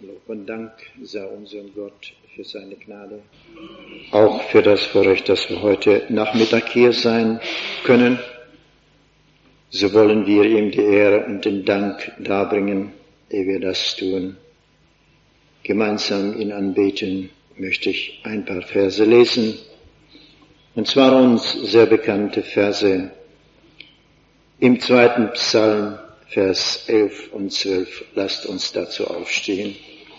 Lob und Dank sei unserem Gott für seine Gnade. Auch für das Vorrecht, dass wir heute Nachmittag hier sein können. So wollen wir ihm die Ehre und den Dank darbringen, ehe wir das tun. Gemeinsam ihn anbeten möchte ich ein paar Verse lesen. Und zwar uns sehr bekannte Verse im 2. Psalm, Vers 11 und 12. Lasst uns dazu aufstehen.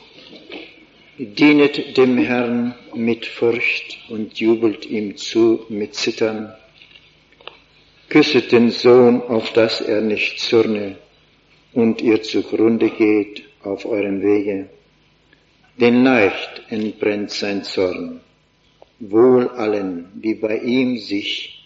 Dienet dem Herrn mit Furcht und jubelt ihm zu mit Zittern. Küsset den Sohn, auf dass er nicht zürne und ihr zugrunde geht auf eurem Wege. Denn leicht entbrennt sein Zorn, wohl allen, die bei ihm sich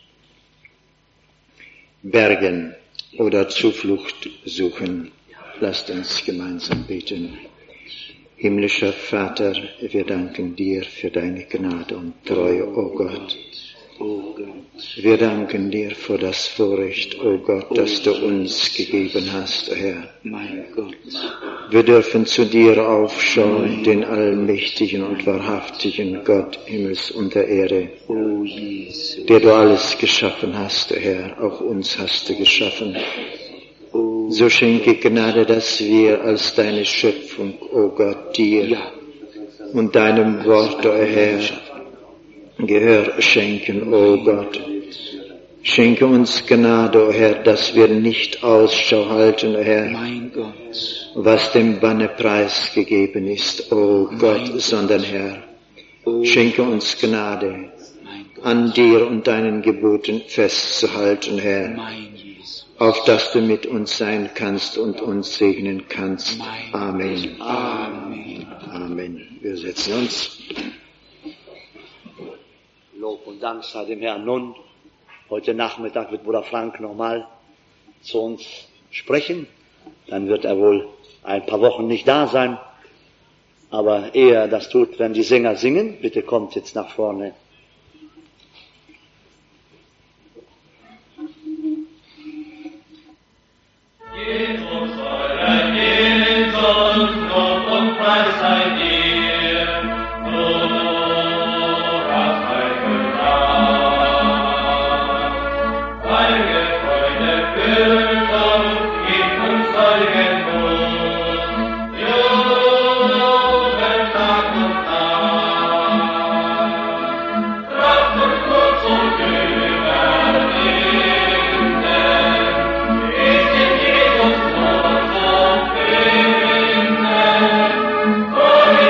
bergen oder Zuflucht suchen. Lasst uns gemeinsam beten. Himmlischer Vater, wir danken dir für deine Gnade und Treue, o Gott. Wir danken dir für das Vorrecht, o Gott, das du uns gegeben hast, o Herr. Wir dürfen zu dir aufschauen, den allmächtigen und wahrhaftigen Gott Himmels und der Erde, der du alles geschaffen hast, o Herr, auch uns hast du geschaffen. So schenke Gnade, dass wir als deine Schöpfung, o Gott, dir und deinem Wort, o Herr, Gehör schenken, o Gott. Schenke uns Gnade, o Herr, dass wir nicht Ausschau halten, o Herr, was dem Banne preisgegeben ist, o Gott, sondern Herr, schenke uns Gnade, an dir und deinen Geboten festzuhalten, Herr, auf dass du mit uns sein kannst und uns segnen kannst. Amen. Amen. Amen. Wir setzen uns. Lob und Dank sei dem Herrn. Nun, heute Nachmittag wird Bruder Frank nochmal zu uns sprechen. Dann wird er wohl ein paar Wochen nicht da sein. Aber ehe er das tut, wenn die Sänger singen, bitte kommt jetzt nach vorne. Jesus, euer Jesus, Lob und Preis sei dir. Oh,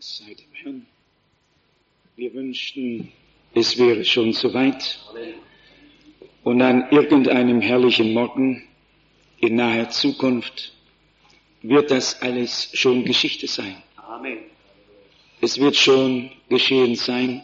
sei dem Herrn. Wir wünschten, es wäre schon soweit. Und an irgendeinem herrlichen Morgen in naher Zukunft wird das alles schon Geschichte sein. Amen. Es wird schon geschehen sein.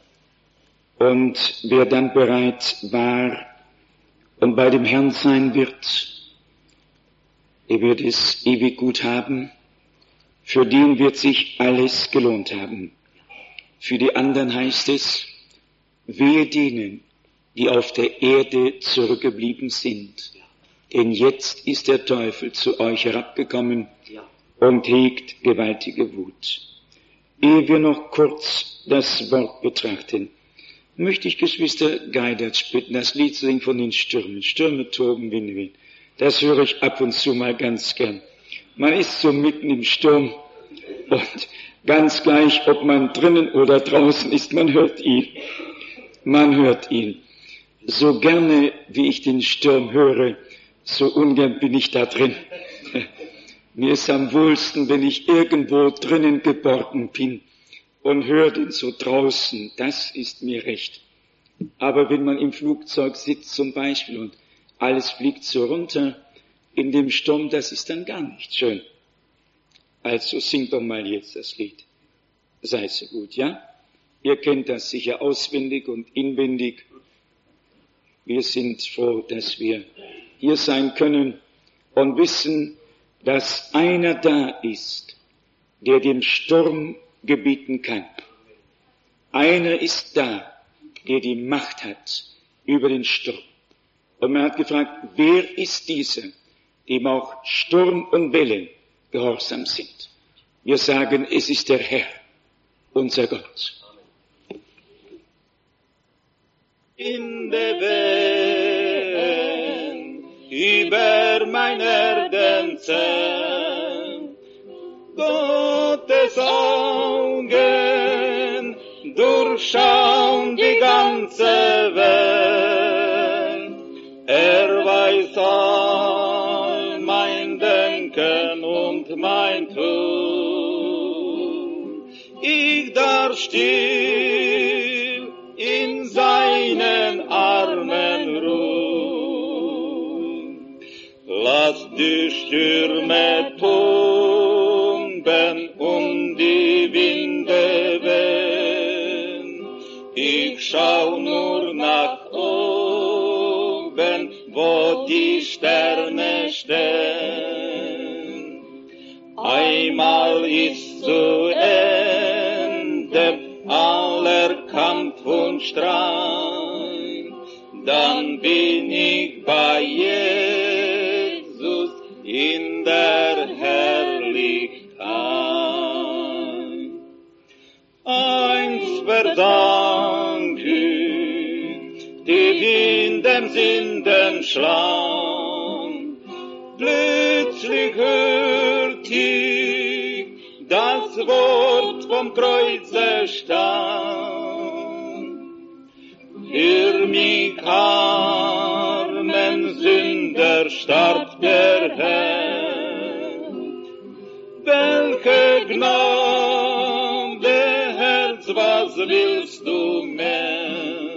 Und wer dann bereit war und bei dem Herrn sein wird, er wird es ewig gut haben. Für den wird sich alles gelohnt haben. Für die anderen heißt es, wehe denen, die auf der Erde zurückgeblieben sind. Denn jetzt ist der Teufel zu euch herabgekommen und hegt gewaltige Wut. Ehe wir noch kurz das Wort betrachten, möchte ich Geschwister Geidertsch bitten, das Lied zu singen von den Stürmen. Stürme toben, Winde wehen. Das höre ich ab und zu mal ganz gern. Man ist so mitten im Sturm und ganz gleich, ob man drinnen oder draußen ist, man hört ihn. Man hört ihn. So gerne, wie ich den Sturm höre, so ungern bin ich da drin. Mir ist am wohlsten, wenn ich irgendwo drinnen geborgen bin und höre den so draußen. Das ist mir recht. Aber wenn man im Flugzeug sitzt zum Beispiel und alles fliegt so runter in dem Sturm, das ist dann gar nicht schön. Also singt doch mal jetzt das Lied. Sei so gut, ja? Ihr kennt das sicher auswendig und inwendig. Wir sind froh, dass wir hier sein können und wissen, dass einer da ist, der dem Sturm gebieten kann. Einer ist da, der die Macht hat über den Sturm. Und man hat gefragt, wer ist dieser, dem auch Sturm und Wellen gehorsam sind? Wir sagen, es ist der Herr, unser Gott. In der Welt, über mein Erdenzelt, Gottes Augen durchschauen die ganze Welt. Er weiß all mein Denken und mein Tun. Ich darf still in seinen Armen ruhen. Lass die Stürme toben und die Winde wehen. Ich schau nur nach oben, wo die Sterne stehen. Einmal ist zu Ende aller Kampf und Streit, dann bin ich bei Jesus in der Herrlichkeit. Eins verdank ich, die in dem Sünden schlagen, plötzlich hört ich das Wort vom Kreuze stand. Für mich armen Sünder starb der Herr. Welche Gnade, Herz, was willst du mehr?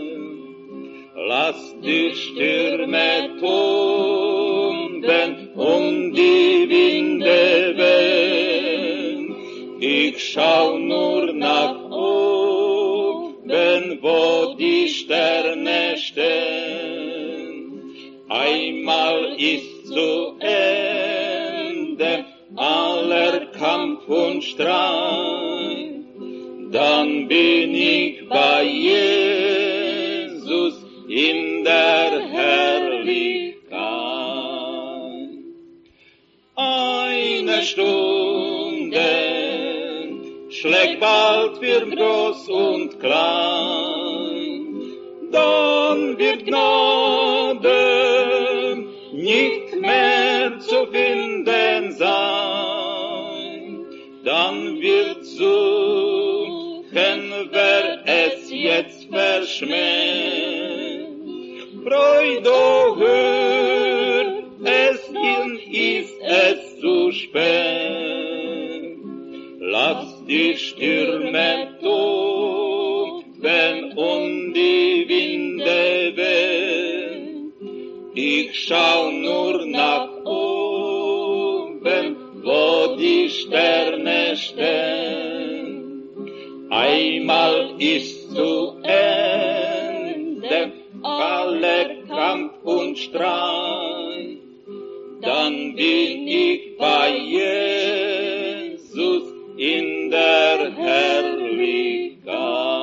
Lass die Stürme toben und die Winde wehen. Ich schau nur nach oben, wo die Sterne stehen. Einmal ist zu Ende aller Kampf und Streit, dann bin ich bei Jesus in der Herrlichkeit. Eine Stunde schlägt bald für groß und klein, dann wird Gnade nicht mehr zu finden sein, dann wird suchen, wer es jetzt verschmäht. Freude, hör, ist es zu spät. Lass die die Stürme toben und die Winde wehen. Ich schau nur nach oben, wo die Sterne stehen. Einmal ist zu Ende alle Kampf und Streit, dann bin ich bei Jesus in der Herrlichkeit.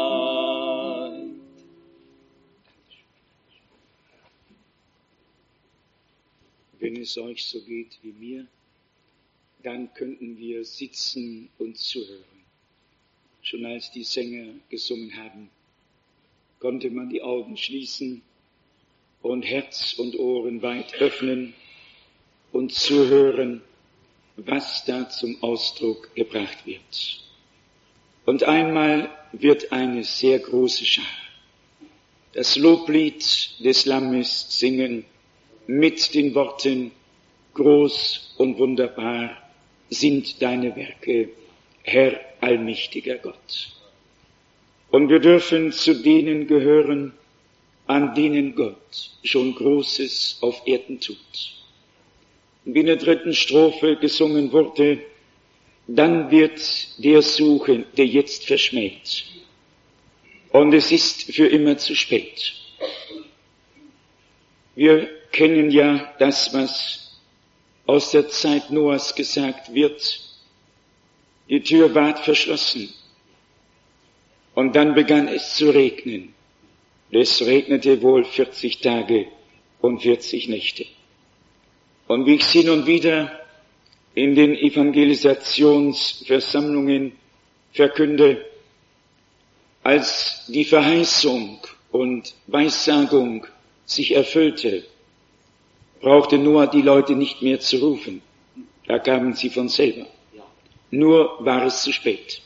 Wenn es euch so geht wie mir, dann könnten wir sitzen und zuhören. Schon als die Sänger gesungen haben, konnte man die Augen schließen und Herz und Ohren weit öffnen und zuhören, was da zum Ausdruck gebracht wird. Und einmal wird eine sehr große Schar das Loblied des Lammes singen mit den Worten: Groß und wunderbar sind deine Werke, Herr allmächtiger Gott. Und wir dürfen zu denen gehören, an denen Gott schon Großes auf Erden tut. Wie in der 3. Strophe gesungen wurde: Dann wird der suchen, der jetzt verschmäht. Und es ist für immer zu spät. Wir kennen ja das, was aus der Zeit Noahs gesagt wird. Die Tür ward verschlossen. Und dann begann es zu regnen. Es regnete wohl 40 Tage und 40 Nächte. Und wie ich es hin und wieder in den Evangelisationsversammlungen verkünde, als die Verheißung und Weissagung sich erfüllte, brauchte Noah die Leute nicht mehr zu rufen. Da kamen sie von selber. Nur war es zu spät.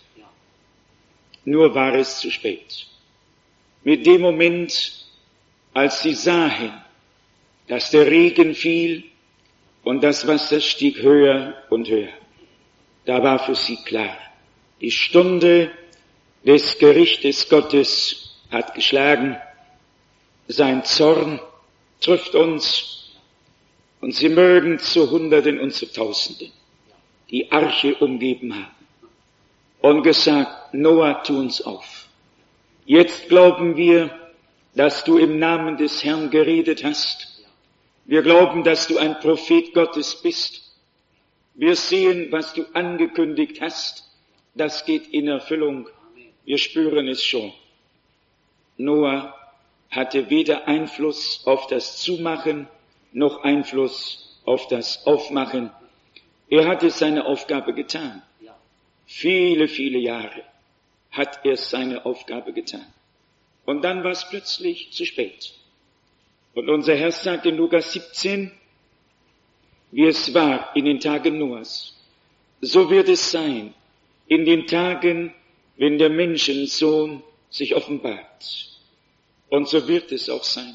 Nur war es zu spät. Mit dem Moment, als sie sahen, dass der Regen fiel und das Wasser stieg höher und höher, da war für sie klar, die Stunde des Gerichtes Gottes hat geschlagen, sein Zorn trifft uns, und sie mögen zu Hunderten und zu Tausenden die Arche umgeben haben und gesagt: Noah, tu uns auf. Jetzt glauben wir, dass du im Namen des Herrn geredet hast. Wir glauben, dass du ein Prophet Gottes bist. Wir sehen, was du angekündigt hast. Das geht in Erfüllung. Wir spüren es schon. Noah hatte weder Einfluss auf das Zumachen, noch Einfluss auf das Aufmachen. Er hatte seine Aufgabe getan. Viele, viele Jahre hat er seine Aufgabe getan. Und dann war es plötzlich zu spät. Und unser Herr sagt in Lukas 17, wie es war in den Tagen Noahs, so wird es sein in den Tagen, wenn der Menschensohn sich offenbart. Und so wird es auch sein.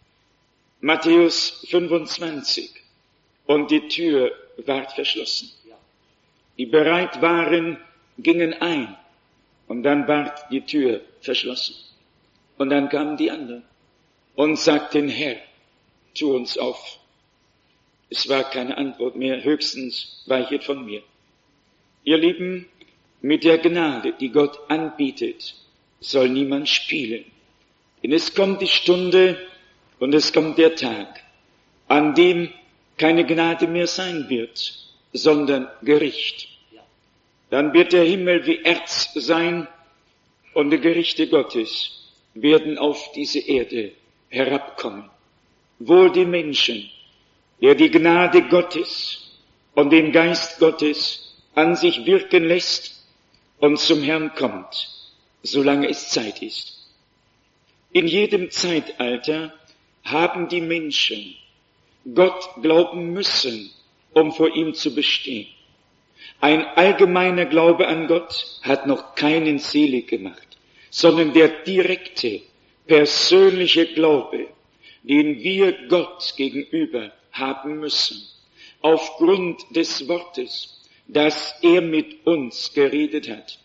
Matthäus 25. Und die Tür ward verschlossen. Die bereit waren, gingen ein. Und dann ward die Tür verschlossen. Und dann kamen die anderen und sagten: Herr, tu uns auf. Es war keine Antwort mehr, höchstens: weichet von mir. Ihr Lieben, mit der Gnade, die Gott anbietet, soll niemand spielen. Denn es kommt die Stunde und es kommt der Tag, an dem keine Gnade mehr sein wird, sondern Gericht. Dann wird der Himmel wie Erz sein und die Gerichte Gottes werden auf diese Erde herabkommen. Wohl die Menschen, der die Gnade Gottes und den Geist Gottes an sich wirken lässt und zum Herrn kommt, solange es Zeit ist. In jedem Zeitalter haben die Menschen Gott glauben müssen, um vor ihm zu bestehen. Ein allgemeiner Glaube an Gott hat noch keinen selig gemacht, sondern der direkte, persönliche Glaube, den wir Gott gegenüber haben müssen, aufgrund des Wortes, das er mit uns geredet hat.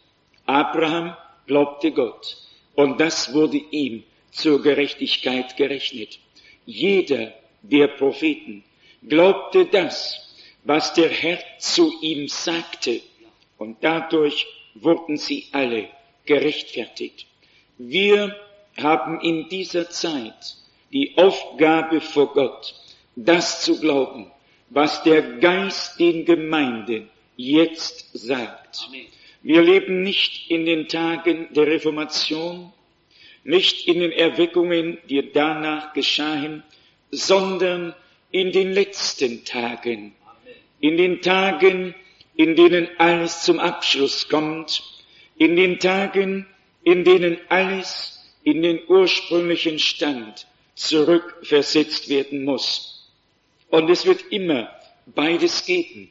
Abraham glaubte Gott und das wurde ihm zur Gerechtigkeit gerechnet. Jeder der Propheten glaubte das, was der Herr zu ihm sagte, und dadurch wurden sie alle gerechtfertigt. Wir haben in dieser Zeit die Aufgabe vor Gott, das zu glauben, was der Geist den Gemeinden jetzt sagt. Wir leben nicht in den Tagen der Reformation, nicht in den Erweckungen, die danach geschahen, sondern in den letzten Tagen, in den Tagen, in denen alles zum Abschluss kommt, in den Tagen, in denen alles in den ursprünglichen Stand zurückversetzt werden muss. Und es wird immer beides geben.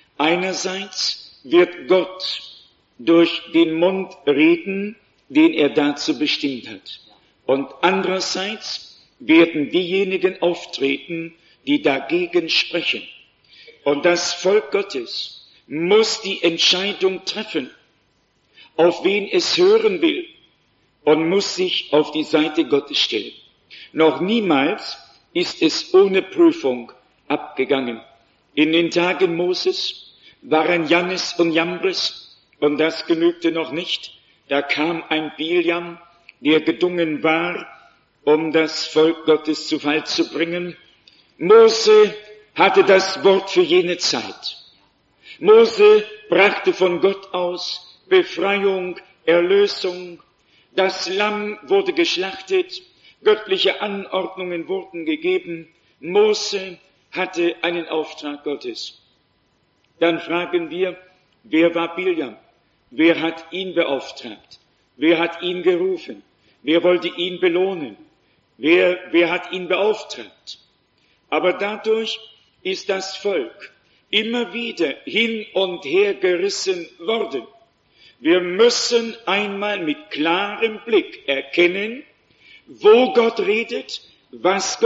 Einerseits wird Gott durch den Mund reden, den er dazu bestimmt hat. Und andererseits werden diejenigen auftreten, die dagegen sprechen. Und das Volk Gottes muss die Entscheidung treffen, auf wen es hören will, und muss sich auf die Seite Gottes stellen. Noch niemals ist es ohne Prüfung abgegangen. In den Tagen Moses waren Jannes und Jambres, und das genügte noch nicht. Da kam ein Biljam, der gedungen war, um das Volk Gottes zu Fall zu bringen. Mose hatte das Wort für jene Zeit. Mose brachte von Gott aus Befreiung, Erlösung. Das Lamm wurde geschlachtet, göttliche Anordnungen wurden gegeben. Mose hatte einen Auftrag Gottes. Dann fragen wir, wer war Biljam? Wer hat ihn beauftragt? Wer hat ihn gerufen? Wer wollte ihn belohnen? Wer hat ihn beauftragt? Aber dadurch ist das Volk immer wieder hin und her gerissen worden. Wir müssen einmal mit klarem Blick erkennen, wo Gott redet, was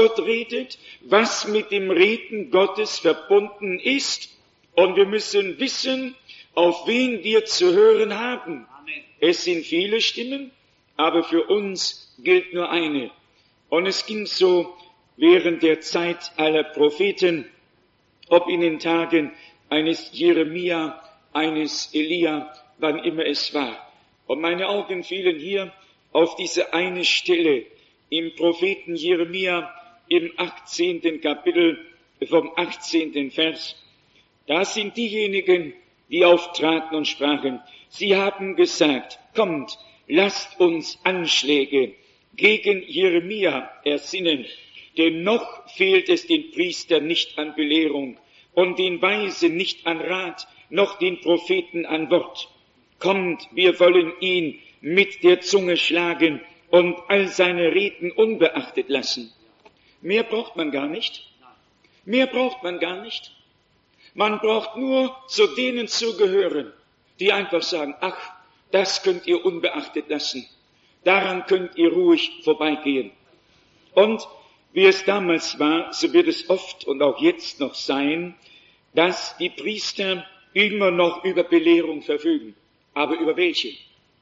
mit dem Reden Gottes verbunden ist. Und wir müssen wissen, auf wen wir zu hören haben. Es sind viele Stimmen, aber für uns gilt nur eine. Und es ging so während der Zeit aller Propheten, ob in den Tagen eines Jeremia, eines Elia, wann immer es war. Und meine Augen fielen hier auf diese eine Stelle im Propheten Jeremia im 18. Kapitel vom 18. Vers. Da sind diejenigen, die auftraten und sprachen. Sie haben gesagt, kommt, lasst uns Anschläge gegen Jeremia ersinnen, denn noch fehlt es den Priestern nicht an Belehrung und den Weisen nicht an Rat, noch den Propheten an Wort. Kommt, wir wollen ihn mit der Zunge schlagen und all seine Reden unbeachtet lassen. Mehr braucht man gar nicht. Mehr braucht man gar nicht. Man braucht nur zu denen zu gehören, die einfach sagen, ach, das könnt ihr unbeachtet lassen. Daran könnt ihr ruhig vorbeigehen. Und wie es damals war, so wird es oft und auch jetzt noch sein, dass die Priester immer noch über Belehrung verfügen. Aber über welche?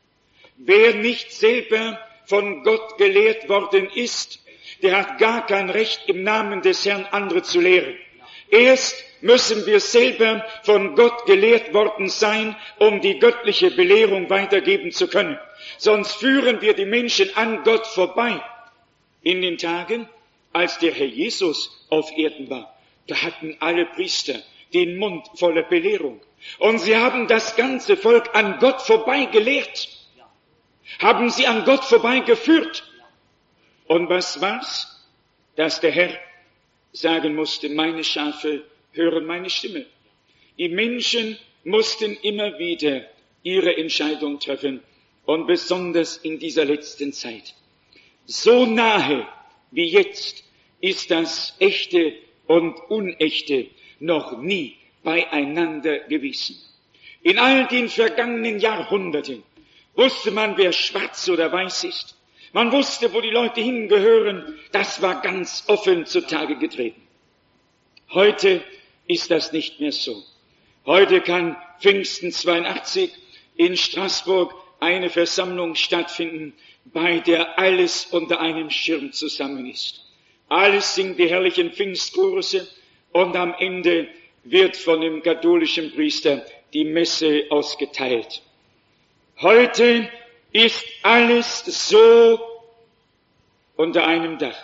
Wer nicht selber von Gott gelehrt worden ist, der hat gar kein Recht, im Namen des Herrn andere zu lehren. Erst müssen wir selber von Gott gelehrt worden sein, um die göttliche Belehrung weitergeben zu können. Sonst führen wir die Menschen an Gott vorbei. In den Tagen, als der Herr Jesus auf Erden war, da hatten alle Priester den Mund voller Belehrung. Und sie haben das ganze Volk an Gott vorbei gelehrt. Haben sie an Gott vorbei geführt. Und was war's? Dass der Herr sagen musste, meine Schafe hören meine Stimme. Die Menschen mussten immer wieder ihre Entscheidung treffen. Und besonders in dieser letzten Zeit. So nahe wie jetzt ist das Echte und Unechte noch nie beieinander gewesen. In all den vergangenen Jahrhunderten wusste man, wer schwarz oder weiß ist. Man wusste, wo die Leute hingehören. Das war ganz offen zutage getreten. Heute ist das nicht mehr so. Heute kann Pfingsten 82 in Straßburg eine Versammlung stattfinden, bei der alles unter einem Schirm zusammen ist. Alles singt die herrlichen Pfingstkurse und am Ende wird von dem katholischen Priester die Messe ausgeteilt. Heute ist alles so unter einem Dach,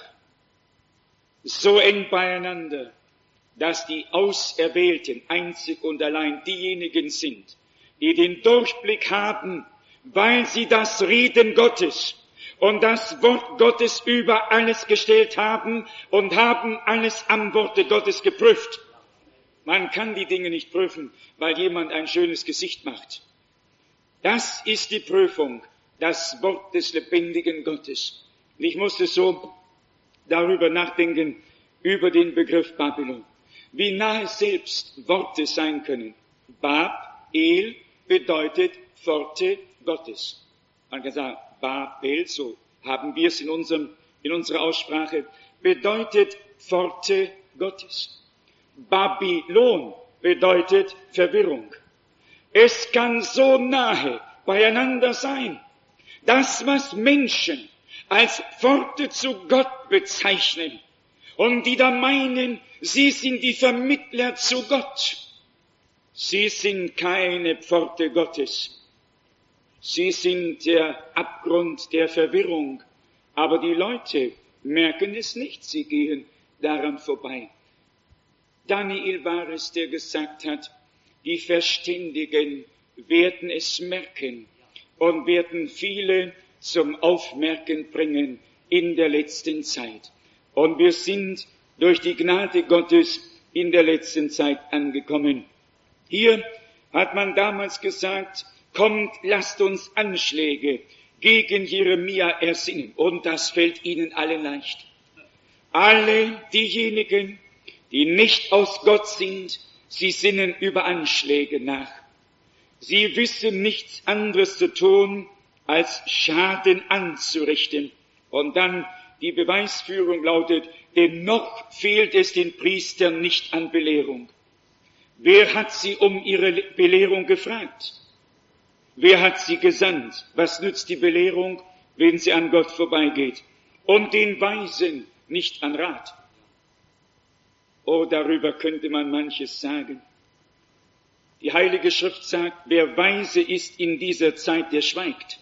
so eng beieinander, dass die Auserwählten einzig und allein diejenigen sind, die den Durchblick haben, weil sie das Reden Gottes und das Wort Gottes über alles gestellt haben und haben alles am Worte Gottes geprüft. Man kann die Dinge nicht prüfen, weil jemand ein schönes Gesicht macht. Das ist die Prüfung, das Wort des lebendigen Gottes. Und ich musste so darüber nachdenken, über den Begriff Babylon. Wie nahe selbst Worte sein können. Bab-El bedeutet Pforte Gottes. Man kann sagen, Babel, so haben wir es in unserer Aussprache, bedeutet Pforte Gottes. Babylon bedeutet Verwirrung. Es kann so nahe beieinander sein. Das, was Menschen als Pforte zu Gott bezeichnen und die da meinen, sie sind die Vermittler zu Gott. Sie sind keine Pforte Gottes. Sie sind der Abgrund der Verwirrung. Aber die Leute merken es nicht, sie gehen daran vorbei. Daniel war es, der gesagt hat, die Verständigen werden es merken und werden viele zum Aufmerken bringen in der letzten Zeit. Und wir sind durch die Gnade Gottes in der letzten Zeit angekommen. Hier hat man damals gesagt, kommt, lasst uns Anschläge gegen Jeremia ersinnen. Und das fällt ihnen allen leicht. Alle diejenigen, die nicht aus Gott sind, sie sinnen über Anschläge nach. Sie wissen nichts anderes zu tun, als Schaden anzurichten. Und dann die Beweisführung lautet, denn noch fehlt es den Priestern nicht an Belehrung. Wer hat sie um ihre Belehrung gefragt? Wer hat sie gesandt? Was nützt die Belehrung, wenn sie an Gott vorbeigeht? Und den Weisen nicht an Rat. Oh, darüber könnte man manches sagen. Die Heilige Schrift sagt, wer weise ist in dieser Zeit, der schweigt.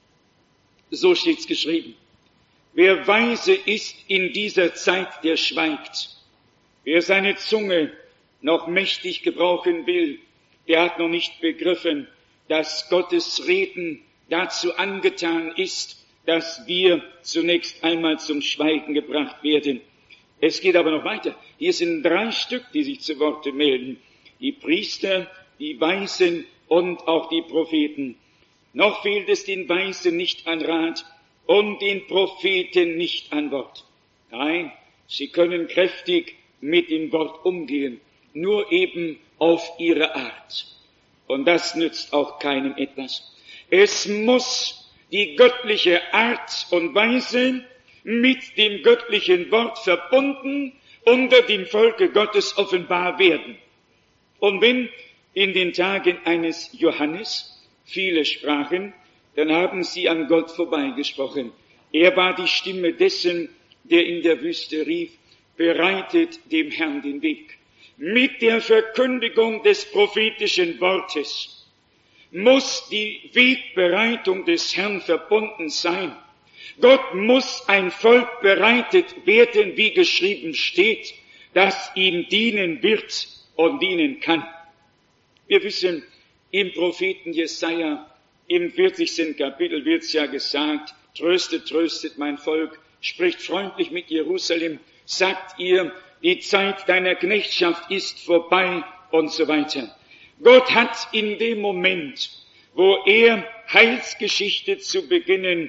So steht's geschrieben. Wer weise ist in dieser Zeit, der schweigt. Wer seine Zunge noch mächtig gebrauchen will, der hat noch nicht begriffen, dass Gottes Reden dazu angetan ist, dass wir zunächst einmal zum Schweigen gebracht werden. Es geht aber noch weiter. Hier sind 3 Stück, die sich zu Worte melden. Die Priester, die Weisen und auch die Propheten. Noch fehlt es den Weisen nicht an Rat und den Propheten nicht an Wort. Nein, sie können kräftig mit dem Wort umgehen, nur eben auf ihre Art. Und das nützt auch keinem etwas. Es muss die göttliche Art und Weise mit dem göttlichen Wort verbunden unter dem Volke Gottes offenbar werden. Und wenn in den Tagen eines Johannes viele sprachen, dann haben sie an Gott vorbeigesprochen. Er war die Stimme dessen, der in der Wüste rief, bereitet dem Herrn den Weg. Mit der Verkündigung des prophetischen Wortes muss die Wegbereitung des Herrn verbunden sein. Gott muss ein Volk bereitet werden, wie geschrieben steht, das ihm dienen wird und dienen kann. Wir wissen, im Propheten Jesaja, im 40. Kapitel wird's ja gesagt, tröstet, tröstet mein Volk, spricht freundlich mit Jerusalem, sagt ihr, die Zeit deiner Knechtschaft ist vorbei und so weiter. Gott hat in dem Moment, wo er Heilsgeschichte zu beginnen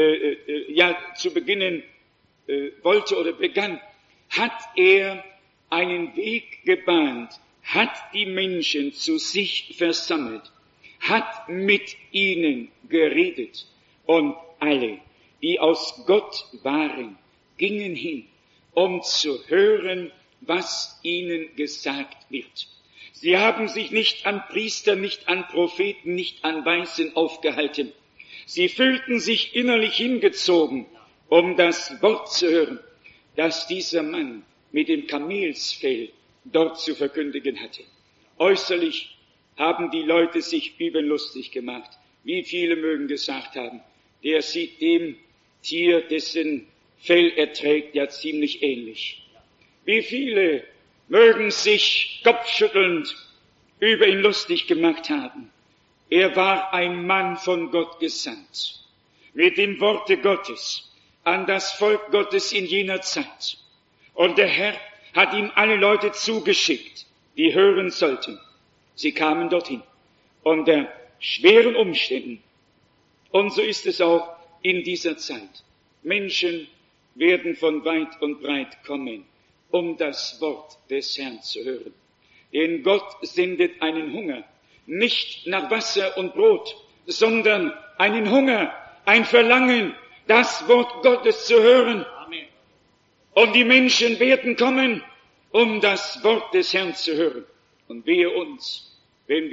wollte oder begann, hat er einen Weg gebahnt, hat die Menschen zu sich versammelt, hat mit ihnen geredet und alle, die aus Gott waren, gingen hin, um zu hören, was ihnen gesagt wird. Sie haben sich nicht an Priester, nicht an Propheten, nicht an Weisen aufgehalten. Sie fühlten sich innerlich hingezogen, um das Wort zu hören, das dieser Mann mit dem Kamelsfell dort zu verkündigen hatte. Äußerlich haben die Leute sich über ihn lustig gemacht. Wie viele mögen gesagt haben, der sieht dem Tier, dessen Fell er trägt, ja ziemlich ähnlich. Wie viele mögen sich kopfschüttelnd über ihn lustig gemacht haben. Er war ein Mann von Gott gesandt, mit dem Worte Gottes an das Volk Gottes in jener Zeit. Und der Herr hat ihm alle Leute zugeschickt, die hören sollten. Sie kamen dorthin, unter schweren Umständen. Und so ist es auch in dieser Zeit. Menschen werden von weit und breit kommen, um das Wort des Herrn zu hören. Denn Gott sendet einen Hunger, nicht nach Wasser und Brot, sondern einen Hunger, ein Verlangen, das Wort Gottes zu hören. Amen. Und die Menschen werden kommen, um das Wort des Herrn zu hören. Und wehe uns, wenn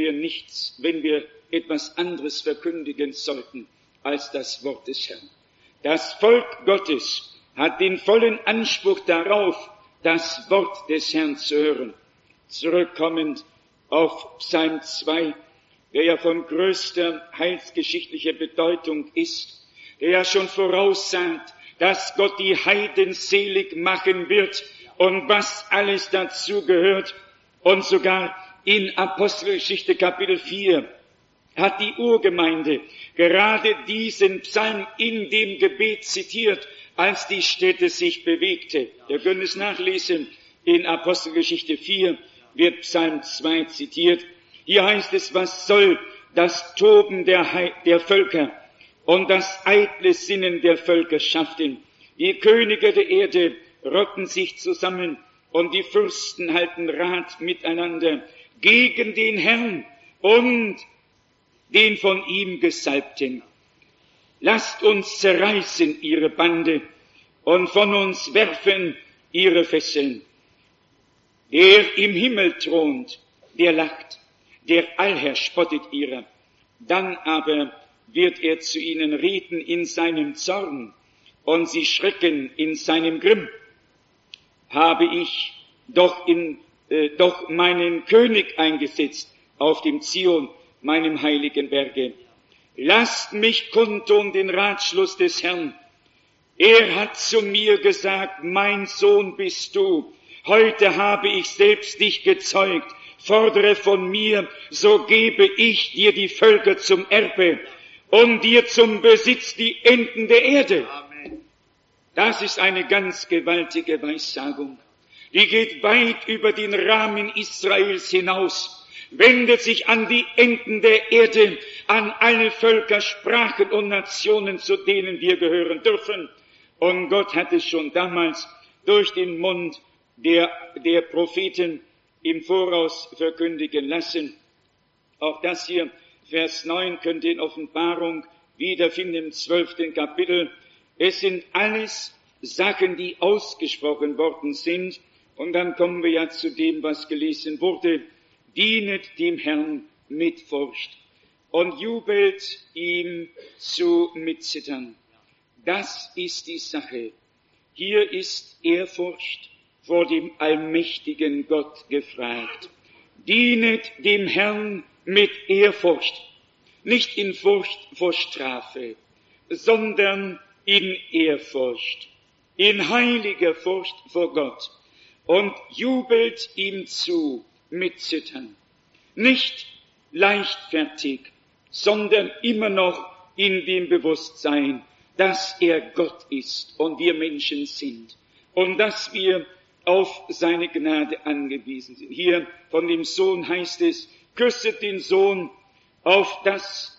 wir etwas anderes verkündigen sollten als das Wort des Herrn. Das Volk Gottes hat den vollen Anspruch darauf, das Wort des Herrn zu hören. Zurückkommend auf Psalm 2, der ja von größter heilsgeschichtlicher Bedeutung ist, der ja schon voraussagt, dass Gott die Heiden selig machen wird und was alles dazu gehört. Und sogar in Apostelgeschichte Kapitel 4 hat die Urgemeinde gerade diesen Psalm in dem Gebet zitiert, als die Städte sich bewegte. Ihr könnt es nachlesen, in Apostelgeschichte 4 wird Psalm 2 zitiert. Hier heißt es, was soll das Toben der Völker und das eitle Sinnen der Völker schaffen? Die Könige der Erde rotten sich zusammen und die Fürsten halten Rat miteinander gegen den Herrn und den von ihm Gesalbten. Lasst uns zerreißen ihre Bande und von uns werfen ihre Fesseln. Der im Himmel thront, der lacht, der Allherr spottet ihrer. Dann aber wird er zu ihnen reden in seinem Zorn und sie schrecken in seinem Grimm. Habe ich doch meinen König eingesetzt auf dem Zion, meinem heiligen Berge. Lasst mich kundtun den Ratschluss des Herrn. Er hat zu mir gesagt, mein Sohn bist du. Heute habe ich selbst dich gezeugt. Fordere von mir, so gebe ich dir die Völker zum Erbe und dir zum Besitz die Enden der Erde. Amen. Das ist eine ganz gewaltige Weissagung. Die geht weit über den Rahmen Israels hinaus, wendet sich an die Enden der Erde, an alle Völker, Sprachen und Nationen, zu denen wir gehören dürfen. Und Gott hat es schon damals durch den Mund der Propheten im Voraus verkündigen lassen. Auch das hier, Vers 9, könnt ihr in Offenbarung wiederfinden im 12. Kapitel. Es sind alles Sachen, die ausgesprochen worden sind. Und dann kommen wir ja zu dem, was gelesen wurde. Dienet dem Herrn mit Furcht und jubelt ihm zu mit Zittern. Das ist die Sache. Hier ist Ehrfurcht vor dem allmächtigen Gott gefragt. Dienet dem Herrn mit Ehrfurcht, nicht in Furcht vor Strafe, sondern in Ehrfurcht, in heiliger Furcht vor Gott und jubelt ihm zu mit Zittern. Nicht leichtfertig, sondern immer noch in dem Bewusstsein, dass er Gott ist und wir Menschen sind und dass wir auf seine Gnade angewiesen sind. Hier von dem Sohn heißt es, küsset den Sohn, auf dass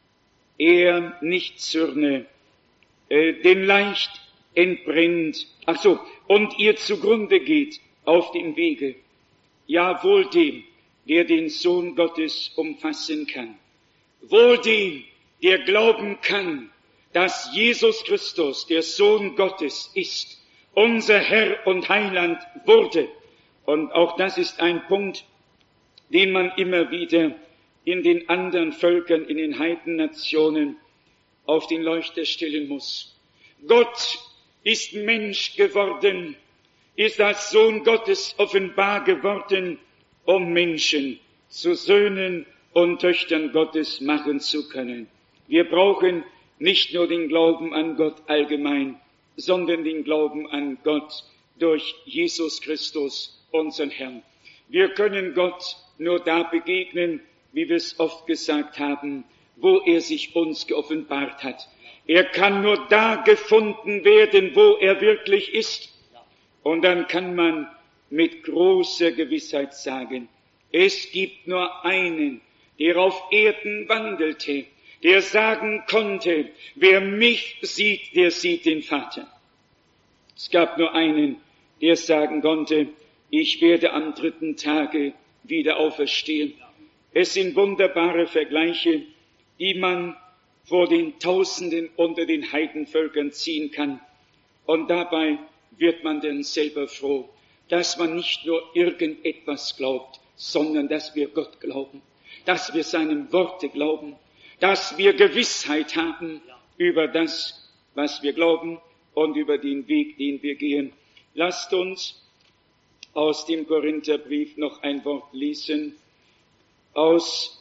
er nicht zürne, denn leicht entbrennt, und ihr zugrunde geht auf dem Wege. Ja, wohl dem, der den Sohn Gottes umfassen kann. Wohl dem, der glauben kann, dass Jesus Christus, der Sohn Gottes, ist, unser Herr und Heiland wurde. Und auch das ist ein Punkt, den man immer wieder in den anderen Völkern, in den Heidennationen auf den Leuchter stellen muss. Gott ist Mensch geworden, ist als Sohn Gottes offenbar geworden, um Menschen zu Söhnen und Töchtern Gottes machen zu können. Wir brauchen nicht nur den Glauben an Gott allgemein, sondern den Glauben an Gott durch Jesus Christus, unseren Herrn. Wir können Gott nur da begegnen, wie wir es oft gesagt haben, wo er sich uns geoffenbart hat. Er kann nur da gefunden werden, wo er wirklich ist. Und dann kann man mit großer Gewissheit sagen, es gibt nur einen, der auf Erden wandelte, der sagen konnte, wer mich sieht, der sieht den Vater. Es gab nur einen, der sagen konnte, ich werde am 3. Tage wieder auferstehen. Es sind wunderbare Vergleiche, die man vor den Tausenden unter den Heidenvölkern ziehen kann. Und dabei wird man dann selber froh, dass man nicht nur irgendetwas glaubt, sondern dass wir Gott glauben, dass wir seinem Worte glauben, dass wir Gewissheit haben über das, was wir glauben und über den Weg, den wir gehen. Lasst uns aus dem Korintherbrief noch ein Wort lesen, aus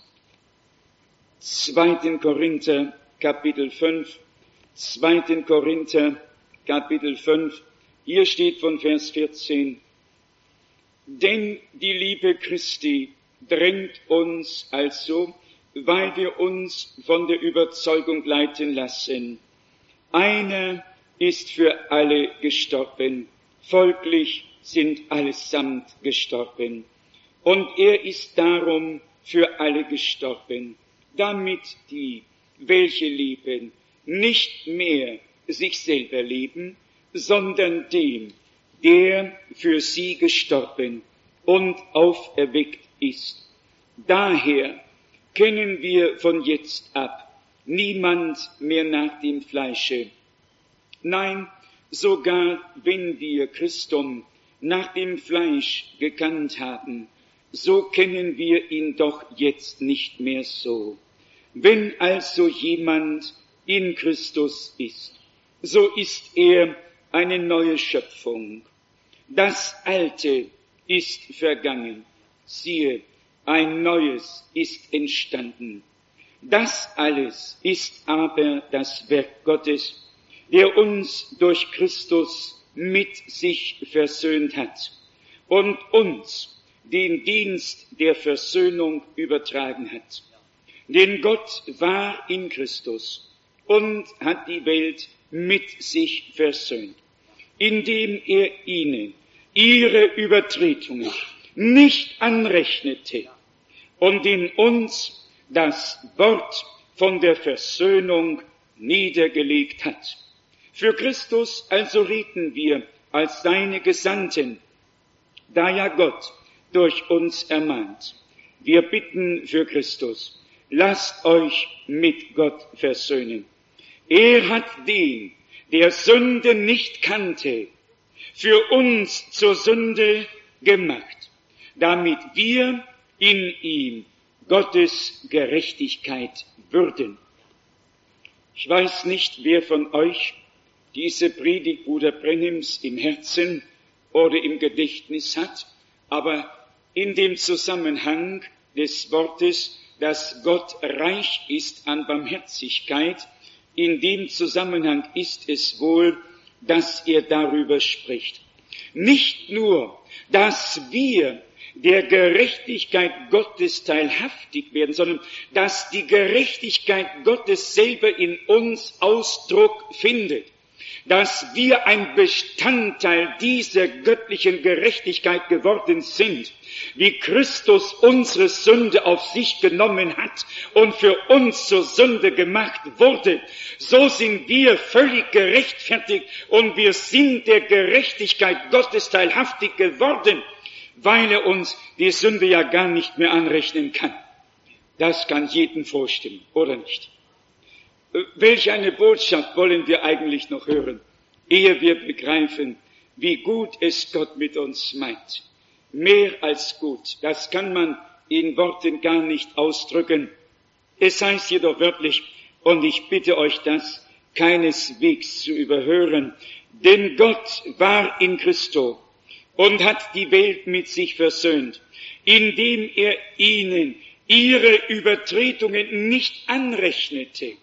2. Korinther, Kapitel 5, 2. Korinther, Kapitel 5, hier steht von Vers 14, denn die Liebe Christi drängt uns also, weil wir uns von der Überzeugung leiten lassen. Einer ist für alle gestorben, folglich sind allesamt gestorben. Und er ist darum für alle gestorben, damit die, welche leben, nicht mehr sich selber leben, sondern dem, der für sie gestorben und auferweckt ist. Daher kennen wir von jetzt ab niemand mehr nach dem Fleische. Nein, sogar wenn wir Christum nach dem Fleisch gekannt haben, so kennen wir ihn doch jetzt nicht mehr so. Wenn also jemand in Christus ist, so ist er eine neue Schöpfung. Das Alte ist vergangen. Siehe, ein Neues ist entstanden. Das alles ist aber das Werk Gottes, der uns durch Christus mit sich versöhnt hat und uns den Dienst der Versöhnung übertragen hat. Denn Gott war in Christus und hat die Welt mit sich versöhnt, indem er ihnen ihre Übertretungen nicht anrechnete und in uns das Wort von der Versöhnung niedergelegt hat. Für Christus also reden wir als seine Gesandten, da ja Gott durch uns ermahnt. Wir bitten für Christus, lasst euch mit Gott versöhnen. Er hat den, der Sünde nicht kannte, für uns zur Sünde gemacht, damit wir in ihm Gottes Gerechtigkeit würden. Ich weiß nicht, wer von euch diese Predigt Bruder Brenhims im Herzen oder im Gedächtnis hat, aber in dem Zusammenhang des Wortes, dass Gott reich ist an Barmherzigkeit, in dem Zusammenhang ist es wohl, dass er darüber spricht. Nicht nur, dass wir der Gerechtigkeit Gottes teilhaftig werden, sondern dass die Gerechtigkeit Gottes selber in uns Ausdruck findet, dass wir ein Bestandteil dieser göttlichen Gerechtigkeit geworden sind, wie Christus unsere Sünde auf sich genommen hat und für uns zur Sünde gemacht wurde, so sind wir völlig gerechtfertigt und wir sind der Gerechtigkeit Gottes teilhaftig geworden, weil er uns die Sünde ja gar nicht mehr anrechnen kann. Das kann jeden vorstellen, oder nicht? Welch eine Botschaft wollen wir eigentlich noch hören, ehe wir begreifen, wie gut es Gott mit uns meint. Mehr als gut, das kann man in Worten gar nicht ausdrücken. Es heißt jedoch wörtlich, Und ich bitte euch, das keineswegs zu überhören. Denn Gott war in Christo und hat die Welt mit sich versöhnt, indem er ihnen ihre Übertretungen nicht anrechnete.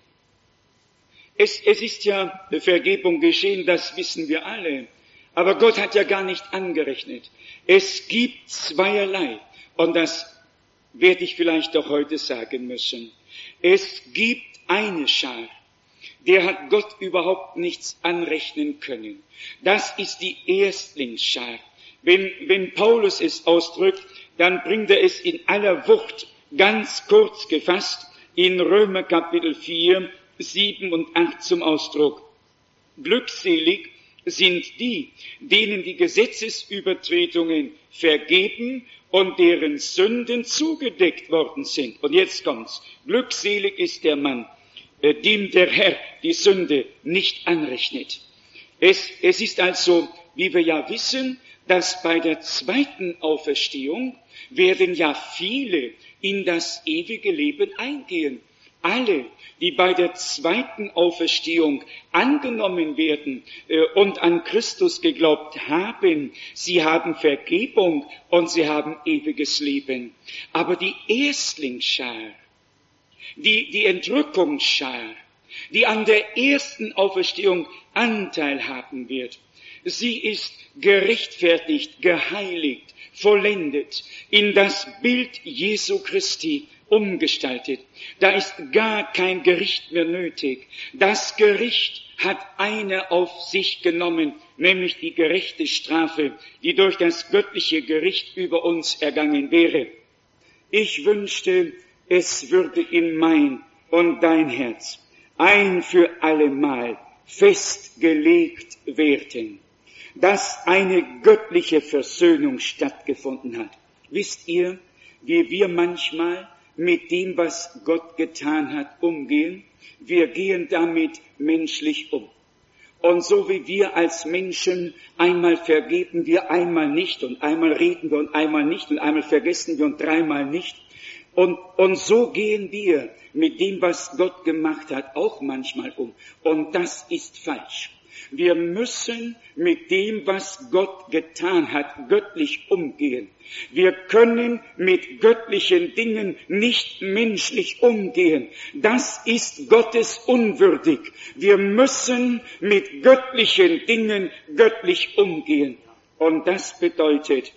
Es ist ja Vergebung geschehen, das wissen wir alle. Aber Gott hat ja gar nicht angerechnet. Es gibt zweierlei. Und das werde ich vielleicht auch heute sagen müssen. Es gibt eine Schar, der hat Gott überhaupt nichts anrechnen können. Das ist die Erstlingsschar. Wenn Paulus es ausdrückt, dann bringt er es in aller Wucht, ganz kurz gefasst, in Römer Kapitel 4, 7 und 8 zum Ausdruck. Glückselig sind die, denen die Gesetzesübertretungen vergeben und deren Sünden zugedeckt worden sind. Und jetzt kommt's. Glückselig ist der Mann, dem der Herr die Sünde nicht anrechnet. Es ist also, wie wir ja wissen, dass bei der zweiten Auferstehung werden ja viele in das ewige Leben eingehen. Alle, die bei der zweiten Auferstehung angenommen werden und an Christus geglaubt haben, sie haben Vergebung und sie haben ewiges Leben. Aber die Erstlingsschar, die Entrückungsschar, die an der ersten Auferstehung Anteil haben wird, sie ist gerechtfertigt, geheiligt, vollendet, in das Bild Jesu Christi umgestaltet. Da ist gar kein Gericht mehr nötig. Das Gericht hat einer auf sich genommen, nämlich die gerechte Strafe, die durch das göttliche Gericht über uns ergangen wäre. Ich wünschte, es würde in mein und dein Herz ein für allemal festgelegt werden, dass eine göttliche Versöhnung stattgefunden hat. Wisst ihr, wie wir manchmal mit dem, was Gott getan hat, umgehen? Wir gehen damit menschlich um. Und so wie wir als Menschen einmal vergeben wir, einmal nicht, und einmal reden wir und einmal nicht, und einmal vergessen wir und dreimal nicht. Und so gehen wir mit dem, was Gott gemacht hat, auch manchmal um. Und das ist falsch. Wir müssen mit dem, was Gott getan hat, göttlich umgehen. Wir können mit göttlichen Dingen nicht menschlich umgehen. Das ist Gottes unwürdig. Wir müssen mit göttlichen Dingen göttlich umgehen. Und das bedeutet,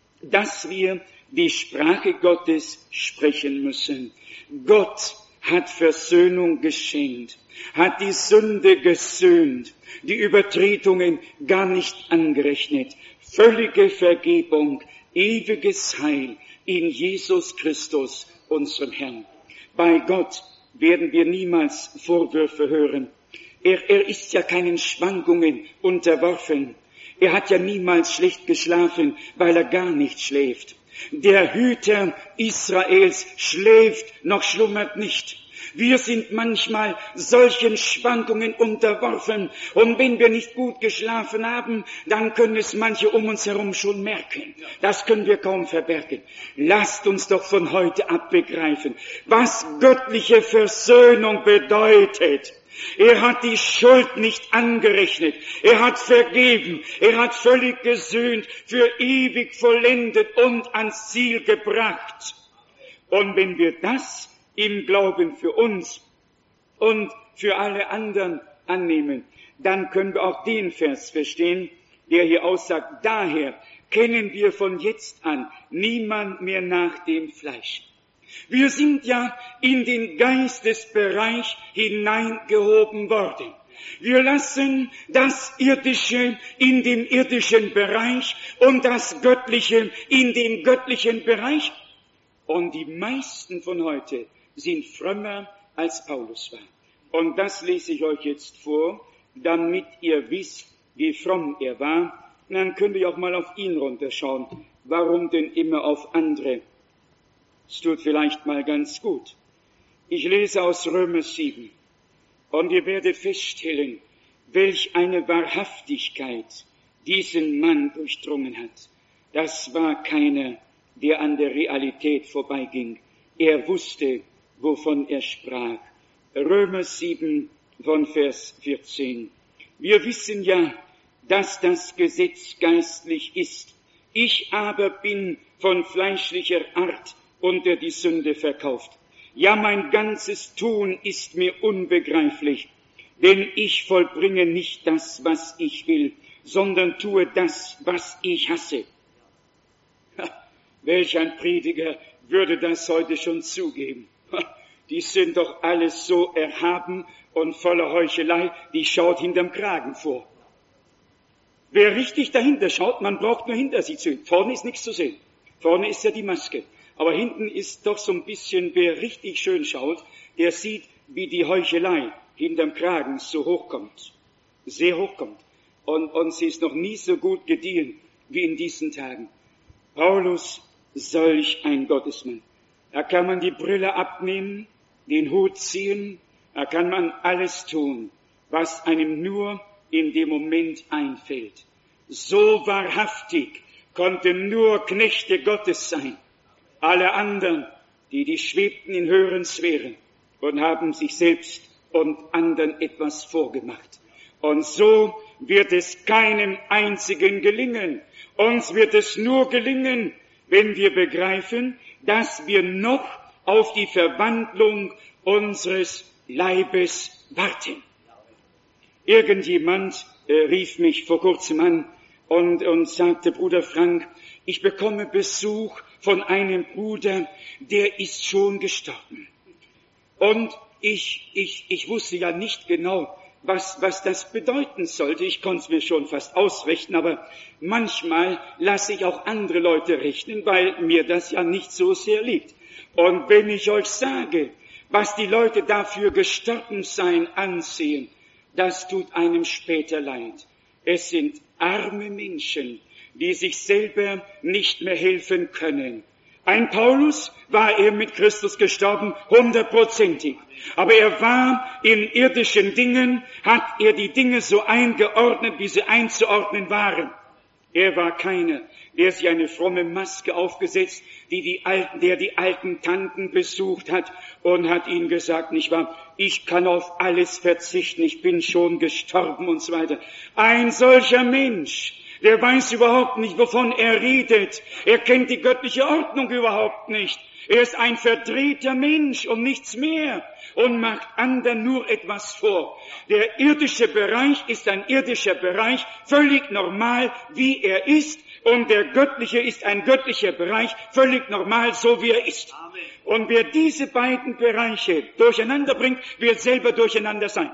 dass wir die Sprache Gottes sprechen müssen. Gott hat Versöhnung geschenkt, hat die Sünde gesühnt, die Übertretungen gar nicht angerechnet, völlige Vergebung, ewiges Heil in Jesus Christus, unserem Herrn. Bei Gott werden wir niemals Vorwürfe hören. Er ist ja keinen Schwankungen unterworfen. Er hat ja niemals schlecht geschlafen, weil er gar nicht schläft. Der Hüter Israels schläft noch schlummert nicht. Wir sind manchmal solchen Schwankungen unterworfen, und wenn wir nicht gut geschlafen haben, dann können es manche um uns herum schon merken. Das können wir kaum verbergen. Lasst uns doch von heute ab begreifen, was göttliche Versöhnung bedeutet. Er hat die Schuld nicht angerechnet. Er hat vergeben. Er hat völlig gesühnt, für ewig vollendet und ans Ziel gebracht. Und wenn wir das im Glauben für uns und für alle anderen annehmen, dann können wir auch den Vers verstehen, der hier aussagt: Daher kennen wir von jetzt an niemand mehr nach dem Fleisch. Wir sind ja in den Geistesbereich hineingehoben worden. Wir lassen das Irdische in den irdischen Bereich und das Göttliche in den göttlichen Bereich. Und die meisten von heute sind frömmer als Paulus war. Und das lese ich euch jetzt vor, damit ihr wisst, wie fromm er war. Und dann könnt ihr auch mal auf ihn runterschauen. Warum denn immer auf andere? Es tut vielleicht mal ganz gut. Ich lese aus Römer 7. Und ihr werdet feststellen, welch eine Wahrhaftigkeit diesen Mann durchdrungen hat. Das war keiner, der an der Realität vorbeiging. Er wusste, wovon er sprach. Römer 7 von Vers 14. Wir wissen ja, dass das Gesetz geistlich ist. Ich aber bin von fleischlicher Art unter die Sünde verkauft. Ja, mein ganzes Tun ist mir unbegreiflich, denn ich vollbringe nicht das, was ich will, sondern tue das, was ich hasse. Welch ein Prediger würde das heute schon zugeben? Die sind doch alles so erhaben und voller Heuchelei, die schaut hinterm Kragen vor. Wer richtig dahinter schaut, man braucht nur hinter sich zu sehen. Vorne ist nichts zu sehen. Vorne ist ja die Maske. Aber hinten ist doch so ein bisschen, wer richtig schön schaut, der sieht, wie die Heuchelei hinterm Kragen so hochkommt. Sehr hochkommt. Und sie ist noch nie so gut gediehen wie in diesen Tagen. Paulus, solch ein Gottesmann. Da kann man die Brille abnehmen, den Hut ziehen, da kann man alles tun, was einem nur in dem Moment einfällt. So wahrhaftig konnten nur Knechte Gottes sein. Alle anderen, die schwebten in höheren Sphären und haben sich selbst und anderen etwas vorgemacht. Und so wird es keinem einzigen gelingen. Uns wird es nur gelingen, wenn wir begreifen, dass wir noch auf die Verwandlung unseres Leibes warten. Irgendjemand rief mich vor kurzem an und sagte, Bruder Frank, ich bekomme Besuch von einem Bruder, der ist schon gestorben. Und ich wusste ja nicht genau, was das bedeuten sollte. Ich konnte es mir schon fast ausrechnen, aber manchmal lasse ich auch andere Leute rechnen, weil mir das ja nicht so sehr liegt. Und wenn ich euch sage, was die Leute dafür gestorben sein ansehen, das tut einem später leid. Es sind arme Menschen, die sich selber nicht mehr helfen können. Ein Paulus war er mit Christus gestorben, 100%ig. Aber er war in irdischen Dingen, hat er die Dinge so eingeordnet, wie sie einzuordnen waren. Er war keiner, der sich eine fromme Maske aufgesetzt, der die alten Tanten besucht hat und hat ihnen gesagt, nicht wahr, ich kann auf alles verzichten, ich bin schon gestorben und so weiter. Ein solcher Mensch, der weiß überhaupt nicht, wovon er redet. Er kennt die göttliche Ordnung überhaupt nicht. Er ist ein verdrehter Mensch und nichts mehr und macht anderen nur etwas vor. Der irdische Bereich ist ein irdischer Bereich, völlig normal, wie er ist. Und der göttliche ist ein göttlicher Bereich, völlig normal, so wie er ist. Amen. Und wer diese beiden Bereiche durcheinander bringt, wird selber durcheinander sein.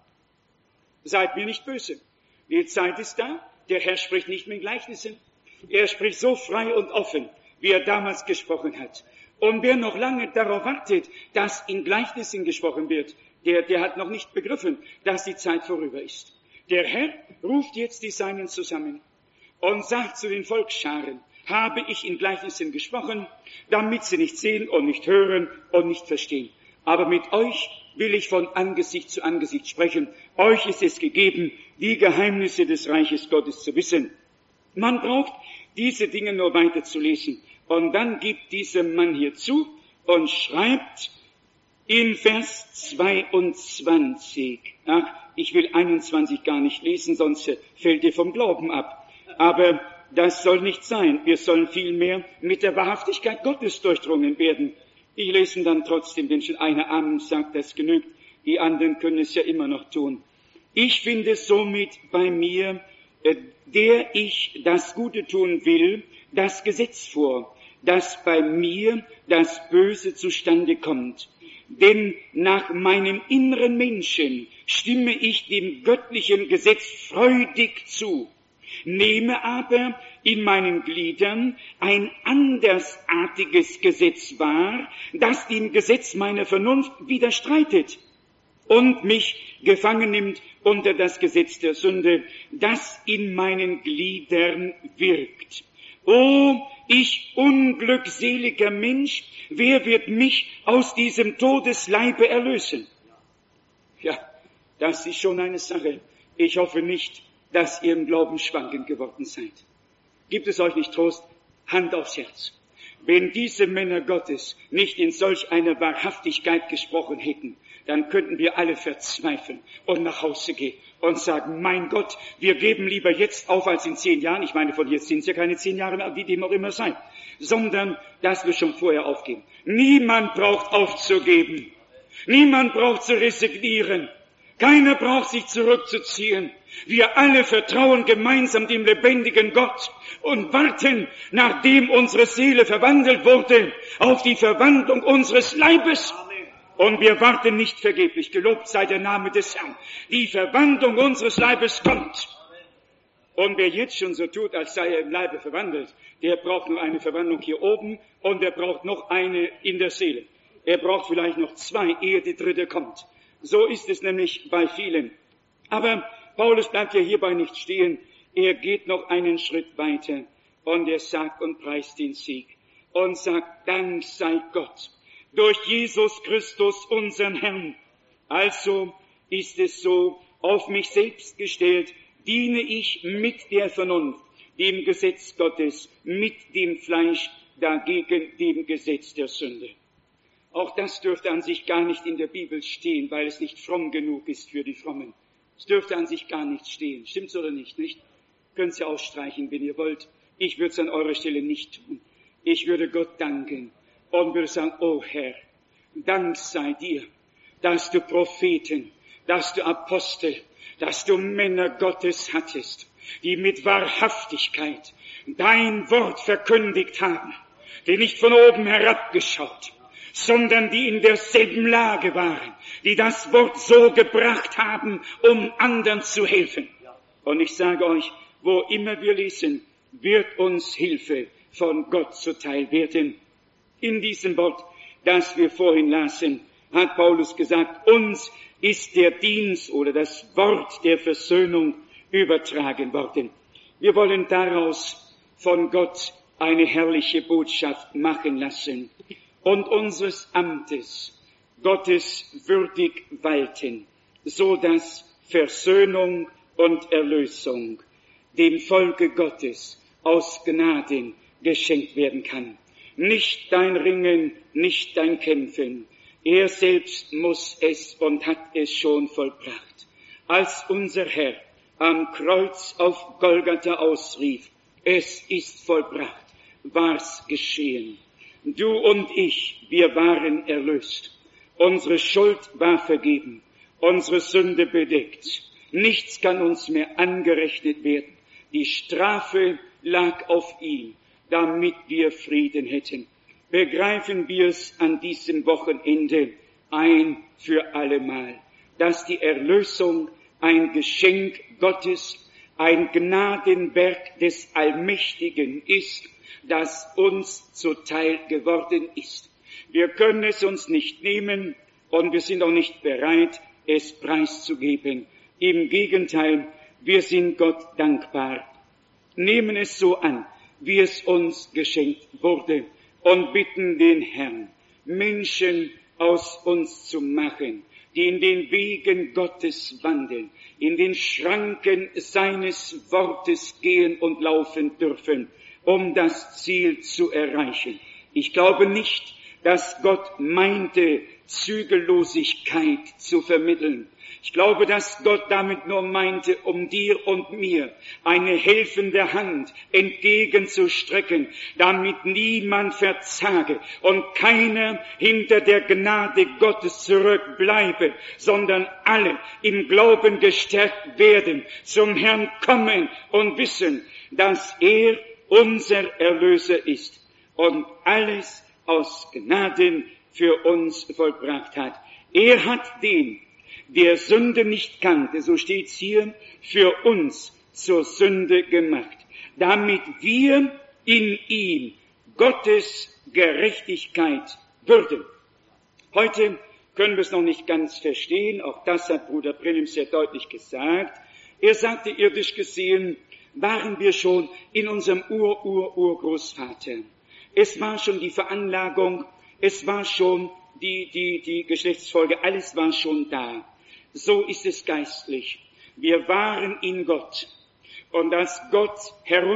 Seid mir nicht böse. Die Zeit ist da. Der Herr spricht nicht mit Gleichnissen. Er spricht so frei und offen, wie er damals gesprochen hat. Und wer noch lange darauf wartet, dass in Gleichnissen gesprochen wird, der hat noch nicht begriffen, dass die Zeit vorüber ist. Der Herr ruft jetzt die Seinen zusammen und sagt zu den Volksscharen, habe ich in Gleichnissen gesprochen, damit sie nicht sehen und nicht hören und nicht verstehen. Aber mit euch will ich von Angesicht zu Angesicht sprechen. Euch ist es gegeben, die Geheimnisse des Reiches Gottes zu wissen. Man braucht diese Dinge nur weiterzulesen. Und dann gibt dieser Mann hier zu und schreibt in Vers 22. Ach, ich will 21 gar nicht lesen, sonst fällt ihr vom Glauben ab. Aber das soll nicht sein. Wir sollen vielmehr mit der Wahrhaftigkeit Gottes durchdrungen werden. Ich lese dann trotzdem, wenn schon einer Amen sagt, das genügt. Die anderen können es ja immer noch tun. Ich finde somit bei mir, der ich das Gute tun will, das Gesetz vor, dass bei mir das Böse zustande kommt. Denn nach meinem inneren Menschen stimme ich dem göttlichen Gesetz freudig zu, nehme aber in meinen Gliedern ein andersartiges Gesetz wahr, das dem Gesetz meiner Vernunft widerstreitet und mich gefangen nimmt unter das Gesetz der Sünde, das in meinen Gliedern wirkt. O, ich unglückseliger Mensch, wer wird mich aus diesem Todesleibe erlösen? Ja, das ist schon eine Sache. Ich hoffe nicht, dass ihr im Glauben schwankend geworden seid. Gibt es euch nicht Trost? Hand aufs Herz. Wenn diese Männer Gottes nicht in solch einer Wahrhaftigkeit gesprochen hätten, dann könnten wir alle verzweifeln und nach Hause gehen und sagen, mein Gott, wir geben lieber jetzt auf als in 10 Jahren. Ich meine, von jetzt sind es ja keine 10 Jahre mehr, wie dem auch immer sein. Sondern, dass wir schon vorher aufgeben. Niemand braucht aufzugeben. Niemand braucht zu resignieren. Keiner braucht sich zurückzuziehen. Wir alle vertrauen gemeinsam dem lebendigen Gott und warten, nachdem unsere Seele verwandelt wurde, auf die Verwandlung unseres Leibes. Und wir warten nicht vergeblich. Gelobt sei der Name des Herrn. Die Verwandlung unseres Leibes kommt. Und wer jetzt schon so tut, als sei er im Leibe verwandelt, der braucht nur eine Verwandlung hier oben und er braucht noch eine in der Seele. Er braucht vielleicht noch 2, ehe die 3. kommt. So ist es nämlich bei vielen. Aber Paulus bleibt ja hierbei nicht stehen. Er geht noch einen Schritt weiter und er sagt und preist den Sieg und sagt, Dank sei Gott durch Jesus Christus, unseren Herrn. Also ist es so, auf mich selbst gestellt, diene ich mit der Vernunft, dem Gesetz Gottes, mit dem Fleisch, dagegen dem Gesetz der Sünde. Auch das dürfte an sich gar nicht in der Bibel stehen, weil es nicht fromm genug ist für die Frommen. Es dürfte an sich gar nicht stehen. Stimmt's oder nicht? Könnt ihr ausstreichen, wenn ihr wollt. Ich würde es an eurer Stelle nicht tun. Ich würde Gott danken und würde sagen, oh Herr, Dank sei dir, dass du Propheten, dass du Apostel, dass du Männer Gottes hattest, die mit Wahrhaftigkeit dein Wort verkündigt haben, die nicht von oben herabgeschaut, sondern die in derselben Lage waren, die das Wort so gebracht haben, um anderen zu helfen. Und ich sage euch, wo immer wir lesen, wird uns Hilfe von Gott zuteil werden. In diesem Wort, das wir vorhin lasen, hat Paulus gesagt, uns ist der Dienst oder das Wort der Versöhnung übertragen worden. Wir wollen daraus von Gott eine herrliche Botschaft machen lassen und unseres Amtes Gottes würdig walten, so dass Versöhnung und Erlösung dem Volke Gottes aus Gnaden geschenkt werden kann. Nicht dein Ringen, nicht dein Kämpfen. Er selbst muss es und hat es schon vollbracht. Als unser Herr am Kreuz auf Golgatha ausrief, es ist vollbracht, war's geschehen. Du und ich, wir waren erlöst. Unsere Schuld war vergeben, unsere Sünde bedeckt. Nichts kann uns mehr angerechnet werden. Die Strafe lag auf ihm, damit wir Frieden hätten. Begreifen wir es an diesem Wochenende ein für allemal, dass die Erlösung ein Geschenk Gottes, ein Gnadenwerk des Allmächtigen ist, das uns zuteil geworden ist. Wir können es uns nicht nehmen und wir sind auch nicht bereit, es preiszugeben. Im Gegenteil, wir sind Gott dankbar. Nehmen es so an, wie es uns geschenkt wurde und bitten den Herrn, Menschen aus uns zu machen, die in den Wegen Gottes wandeln, in den Schranken seines Wortes gehen und laufen dürfen, um das Ziel zu erreichen. Ich glaube nicht, dass Gott meinte, Zügellosigkeit zu vermitteln. Ich glaube, dass Gott damit nur meinte, um dir und mir eine helfende Hand entgegenzustrecken, damit niemand verzage und keiner hinter der Gnade Gottes zurückbleibe, sondern alle im Glauben gestärkt werden, zum Herrn kommen und wissen, dass er unser Erlöser ist und alles aus Gnaden für uns vollbracht hat. Er hat den, der Sünde nicht kannte, so steht's hier, für uns zur Sünde gemacht, damit wir in ihm Gottes Gerechtigkeit würden. Heute können wir es noch nicht ganz verstehen, auch das hat Bruder Brennim sehr deutlich gesagt. Er sagte, irdisch gesehen, waren wir schon in unserem Urgroßvater. Es war schon die Veranlagung, es war schon die Geschlechtsfolge, alles war schon da. So ist es geistlich. Wir waren in Gott. Und als Gott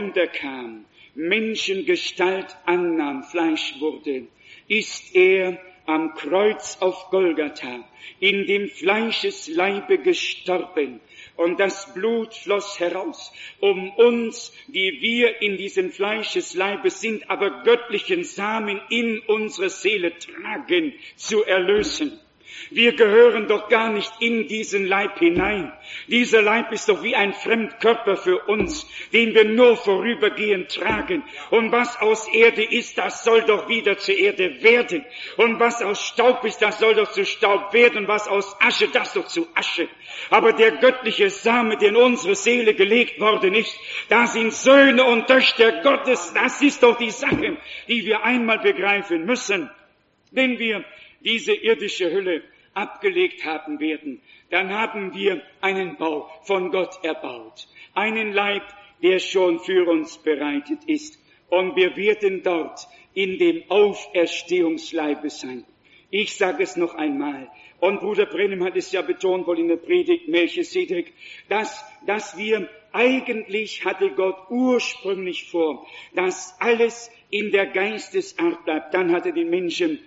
herunterkam, Menschengestalt annahm, Fleisch wurde, ist er am Kreuz auf Golgatha in dem Fleischesleibe gestorben. Und das Blut floss heraus, um uns, die wir in diesem Fleischesleibe sind, aber göttlichen Samen in unsere Seele tragen, zu erlösen. Wir gehören doch gar nicht in diesen Leib hinein. Dieser Leib ist doch wie ein Fremdkörper für uns, den wir nur vorübergehend tragen. Und was aus Erde ist, das soll doch wieder zur Erde werden. Und was aus Staub ist, das soll doch zu Staub werden. Und was aus Asche, das doch zu Asche. Aber der göttliche Same, der in unsere Seele gelegt worden ist, da sind Söhne und Töchter Gottes. Das ist doch die Sache, die wir einmal begreifen müssen. Wenn wir diese irdische Hülle abgelegt haben werden, dann haben wir einen Bau von Gott erbaut. Einen Leib, der schon für uns bereitet ist. Und wir werden dort in dem Auferstehungsleibe sein. Ich sage es noch einmal. Und Bruder Brennem hat es ja betont wohl in der Predigt Melchisedek, dass wir eigentlich hatte Gott ursprünglich vor, dass alles in der Geistesart bleibt. Dann hat er den Menschen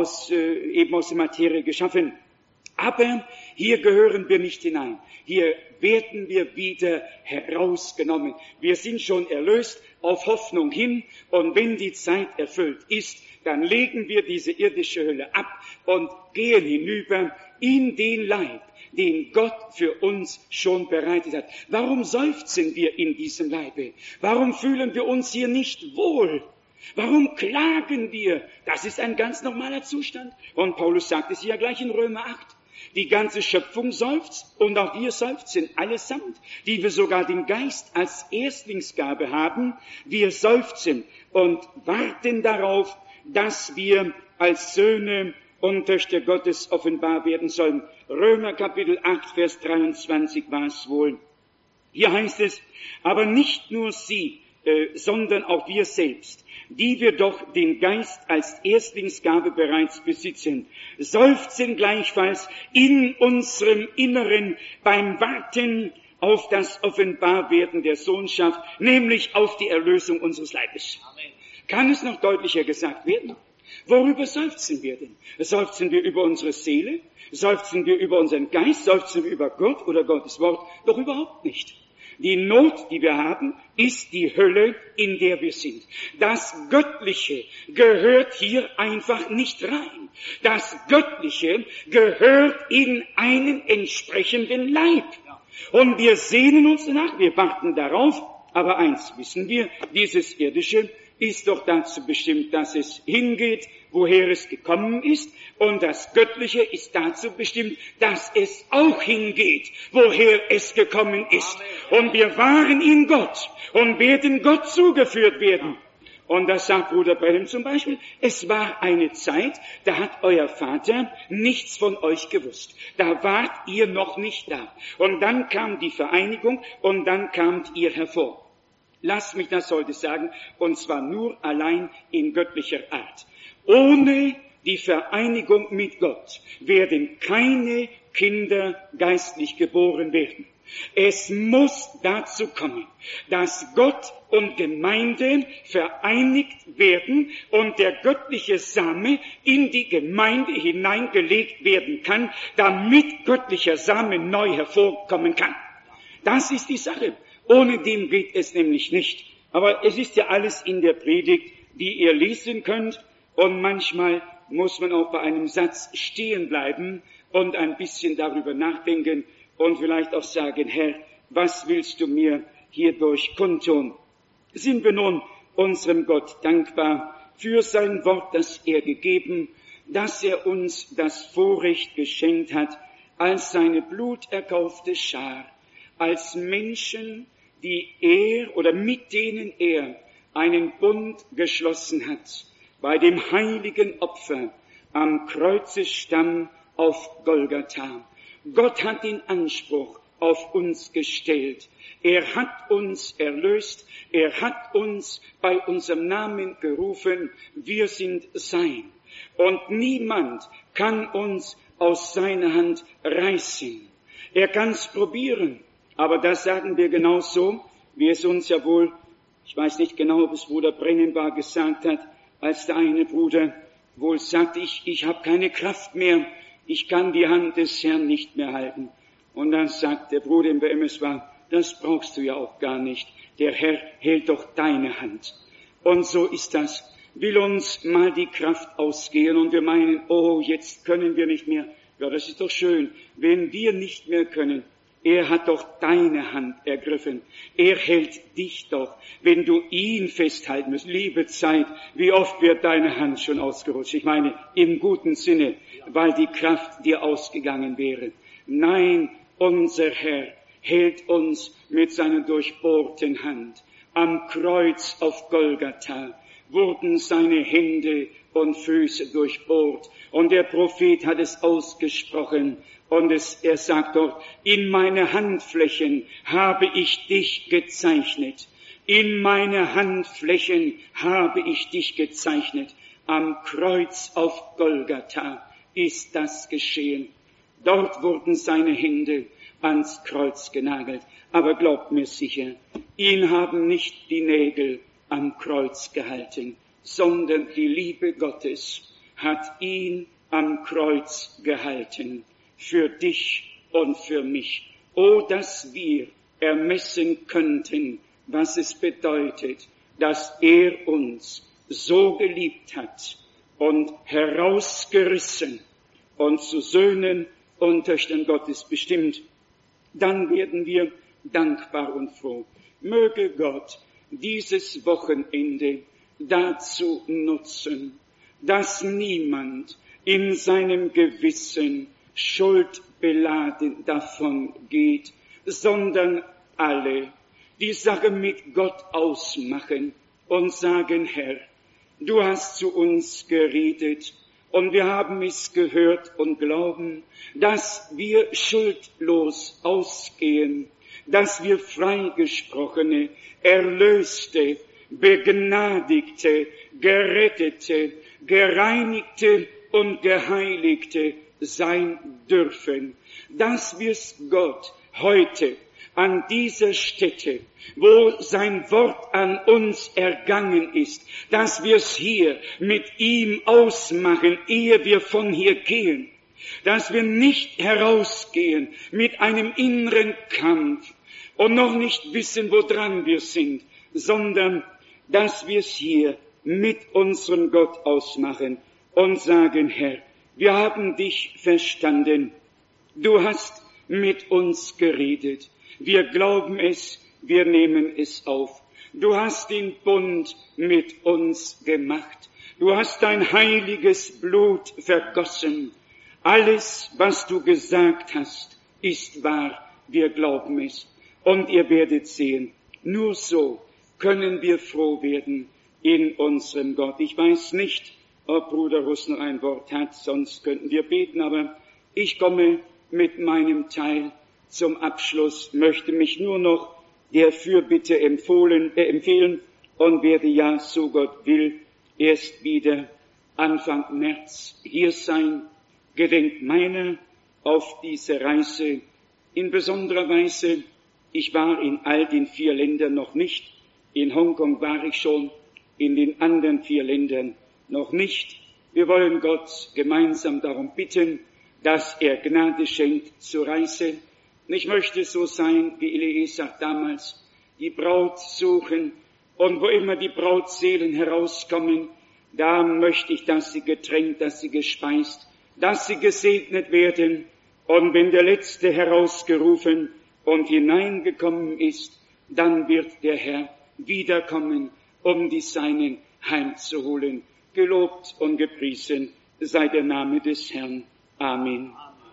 eben aus der Materie geschaffen. Aber hier gehören wir nicht hinein. Hier werden wir wieder herausgenommen. Wir sind schon erlöst auf Hoffnung hin. Und wenn die Zeit erfüllt ist, dann legen wir diese irdische Hülle ab und gehen hinüber in den Leib, den Gott für uns schon bereitet hat. Warum seufzen wir in diesem Leibe? Warum fühlen wir uns hier nicht wohl? Warum klagen wir? Das ist ein ganz normaler Zustand. Und Paulus sagt es ja gleich in Römer 8. Die ganze Schöpfung seufzt und auch wir seufzen allesamt, die wir sogar den Geist als Erstlingsgabe haben. Wir seufzen und warten darauf, dass wir als Söhne und Töchter Gottes offenbar werden sollen. Römer Kapitel 8, Vers 23 war es wohl. Hier heißt es, aber nicht nur sie, sondern auch wir selbst, die wir doch den Geist als Erstlingsgabe bereits besitzen, seufzen gleichfalls in unserem Inneren beim Warten auf das Offenbarwerden der Sohnschaft, nämlich auf die Erlösung unseres Leibes. Amen. Kann es noch deutlicher gesagt werden? Worüber seufzen wir denn? Seufzen wir über unsere Seele? Seufzen wir über unseren Geist? Seufzen wir über Gott oder Gottes Wort? Doch überhaupt nicht. Die Not, die wir haben, ist die Hölle, in der wir sind. Das Göttliche gehört hier einfach nicht rein. Das Göttliche gehört in einen entsprechenden Leib. Und wir sehnen uns danach, wir warten darauf, aber eins wissen wir, dieses Irdische ist doch dazu bestimmt, dass es hingeht, woher es gekommen ist, und das Göttliche ist dazu bestimmt, dass es auch hingeht, woher es gekommen ist. Amen. Und wir waren in Gott und werden Gott zugeführt werden. Und das sagt Bruder Brennem zum Beispiel, es war eine Zeit, da hat euer Vater nichts von euch gewusst. Da wart ihr noch nicht da. Und dann kam die Vereinigung und dann kamt ihr hervor. Lasst mich das heute sagen, und zwar nur allein in göttlicher Art. Ohne die Vereinigung mit Gott werden keine Kinder geistlich geboren werden. Es muss dazu kommen, dass Gott und Gemeinde vereinigt werden und der göttliche Same in die Gemeinde hineingelegt werden kann, damit göttlicher Same neu hervorkommen kann. Das ist die Sache. Ohne dem geht es nämlich nicht. Aber es ist ja alles in der Predigt, die ihr lesen könnt. Und manchmal muss man auch bei einem Satz stehen bleiben und ein bisschen darüber nachdenken und vielleicht auch sagen, Herr, was willst du mir hierdurch kundtun? Sind wir nun unserem Gott dankbar für sein Wort, das er gegeben, dass er uns das Vorrecht geschenkt hat, als seine bluterkaufte Schar, als Menschen, die er oder mit denen er einen Bund geschlossen hat, bei dem heiligen Opfer am Kreuzesstamm auf Golgatha. Gott hat den Anspruch auf uns gestellt. Er hat uns erlöst. Er hat uns bei unserem Namen gerufen. Wir sind sein. Und niemand kann uns aus seiner Hand reißen. Er kann es probieren. Aber das sagen wir genauso, wie es uns ja wohl, ich weiß nicht genau, ob es Bruder Brennem war, gesagt hat, als der eine Bruder wohl sagte, ich habe keine Kraft mehr, ich kann die Hand des Herrn nicht mehr halten. Und dann sagt der Bruder, bei ihm es war, das brauchst du ja auch gar nicht. Der Herr hält doch deine Hand. Und so ist das. Will uns mal die Kraft ausgehen und wir meinen, oh, jetzt können wir nicht mehr. Ja, das ist doch schön. Wenn wir nicht mehr können, er hat doch deine Hand ergriffen. Er hält dich doch. Wenn du ihn festhalten musst, liebe Zeit, wie oft wird deine Hand schon ausgerutscht? Ich meine, im guten Sinne, weil die Kraft dir ausgegangen wäre. Nein, unser Herr hält uns mit seiner durchbohrten Hand. Am Kreuz auf Golgatha wurden seine Hände und Füße durchbohrt. Und der Prophet hat es ausgesprochen. Und er sagt dort, in meine Handflächen habe ich dich gezeichnet. In meine Handflächen habe ich dich gezeichnet. Am Kreuz auf Golgatha ist das geschehen. Dort wurden seine Hände ans Kreuz genagelt. Aber glaubt mir sicher, ihn haben nicht die Nägel am Kreuz gehalten, sondern die Liebe Gottes hat ihn am Kreuz gehalten. Für dich und für mich. Oh, dass wir ermessen könnten, was es bedeutet, dass er uns so geliebt hat und herausgerissen und zu Söhnen und Töchtern Gottes bestimmt. Dann werden wir dankbar und froh. Möge Gott dieses Wochenende dazu nutzen, dass niemand in seinem Gewissen schuldbeladen davon geht, sondern alle die Sache mit Gott ausmachen und sagen, Herr, du hast zu uns geredet und wir haben es gehört und glauben, dass wir schuldlos ausgehen, dass wir freigesprochene, erlöste, begnadigte, gerettete, gereinigte und geheiligte sein dürfen, dass wir's Gott heute an dieser Stätte, wo sein Wort an uns ergangen ist, dass wir's hier mit ihm ausmachen, ehe wir von hier gehen, dass wir nicht herausgehen mit einem inneren Kampf und noch nicht wissen, woran wir sind, sondern dass wir's hier mit unserem Gott ausmachen und sagen, Herr, wir haben dich verstanden. Du hast mit uns geredet. Wir glauben es, wir nehmen es auf. Du hast den Bund mit uns gemacht. Du hast dein heiliges Blut vergossen. Alles, was du gesagt hast, ist wahr. Wir glauben es. Und ihr werdet sehen, nur so können wir froh werden in unserem Gott. Ich weiß nicht, ob Bruder Russ noch ein Wort hat, sonst könnten wir beten, aber ich komme mit meinem Teil zum Abschluss, möchte mich nur noch der Fürbitte empfehlen und werde ja, so Gott will, erst wieder Anfang März hier sein, gedenkt meiner auf diese Reise. In besonderer Weise, ich war in all den 4 Ländern noch nicht, in Hongkong war ich schon, in den anderen 4 Ländern noch nicht. Wir wollen Gott gemeinsam darum bitten, dass er Gnade schenkt zur Reise. Und ich möchte so sein, wie Eliezer damals, die Braut suchen und wo immer die Brautseelen herauskommen, da möchte ich, dass sie getränkt, dass sie gespeist, dass sie gesegnet werden. Und wenn der Letzte herausgerufen und hineingekommen ist, dann wird der Herr wiederkommen, um die Seinen heimzuholen. Gelobt und gepriesen sei der Name des Herrn. Amen.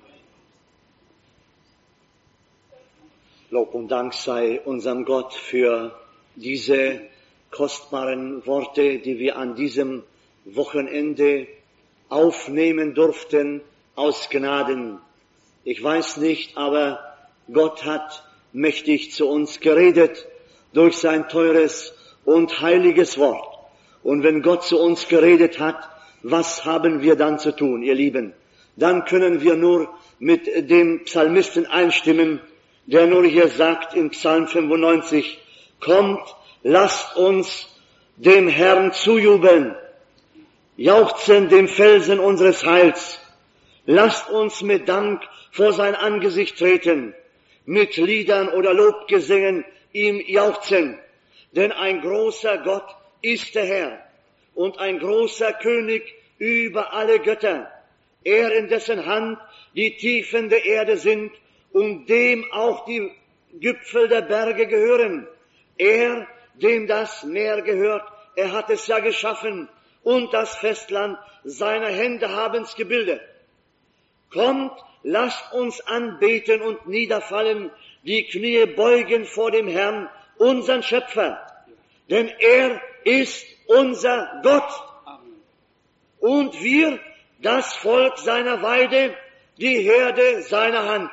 Lob und Dank sei unserem Gott für diese kostbaren Worte, die wir an diesem Wochenende aufnehmen durften aus Gnaden. Ich weiß nicht, aber Gott hat mächtig zu uns geredet durch sein teures und heiliges Wort. Und wenn Gott zu uns geredet hat, was haben wir dann zu tun, ihr Lieben? Dann können wir nur mit dem Psalmisten einstimmen, der nur hier sagt in Psalm 95, kommt, lasst uns dem Herrn zujubeln. jauchzen dem Felsen unseres Heils. Lasst uns mit Dank vor sein Angesicht treten, mit Liedern oder Lobgesängen ihm jauchzen. Denn ein großer Gott ist der Herr und ein großer König über alle Götter. Er, in dessen Hand die Tiefen der Erde sind und dem auch die Gipfel der Berge gehören. Er, dem das Meer gehört, er hat es ja geschaffen und das Festland seiner Hände haben's gebildet. Kommt, lasst uns anbeten und niederfallen, die Knie beugen vor dem Herrn, unseren Schöpfer. Denn er ist unser Gott. Und wir, das Volk seiner Weide, die Herde seiner Hand.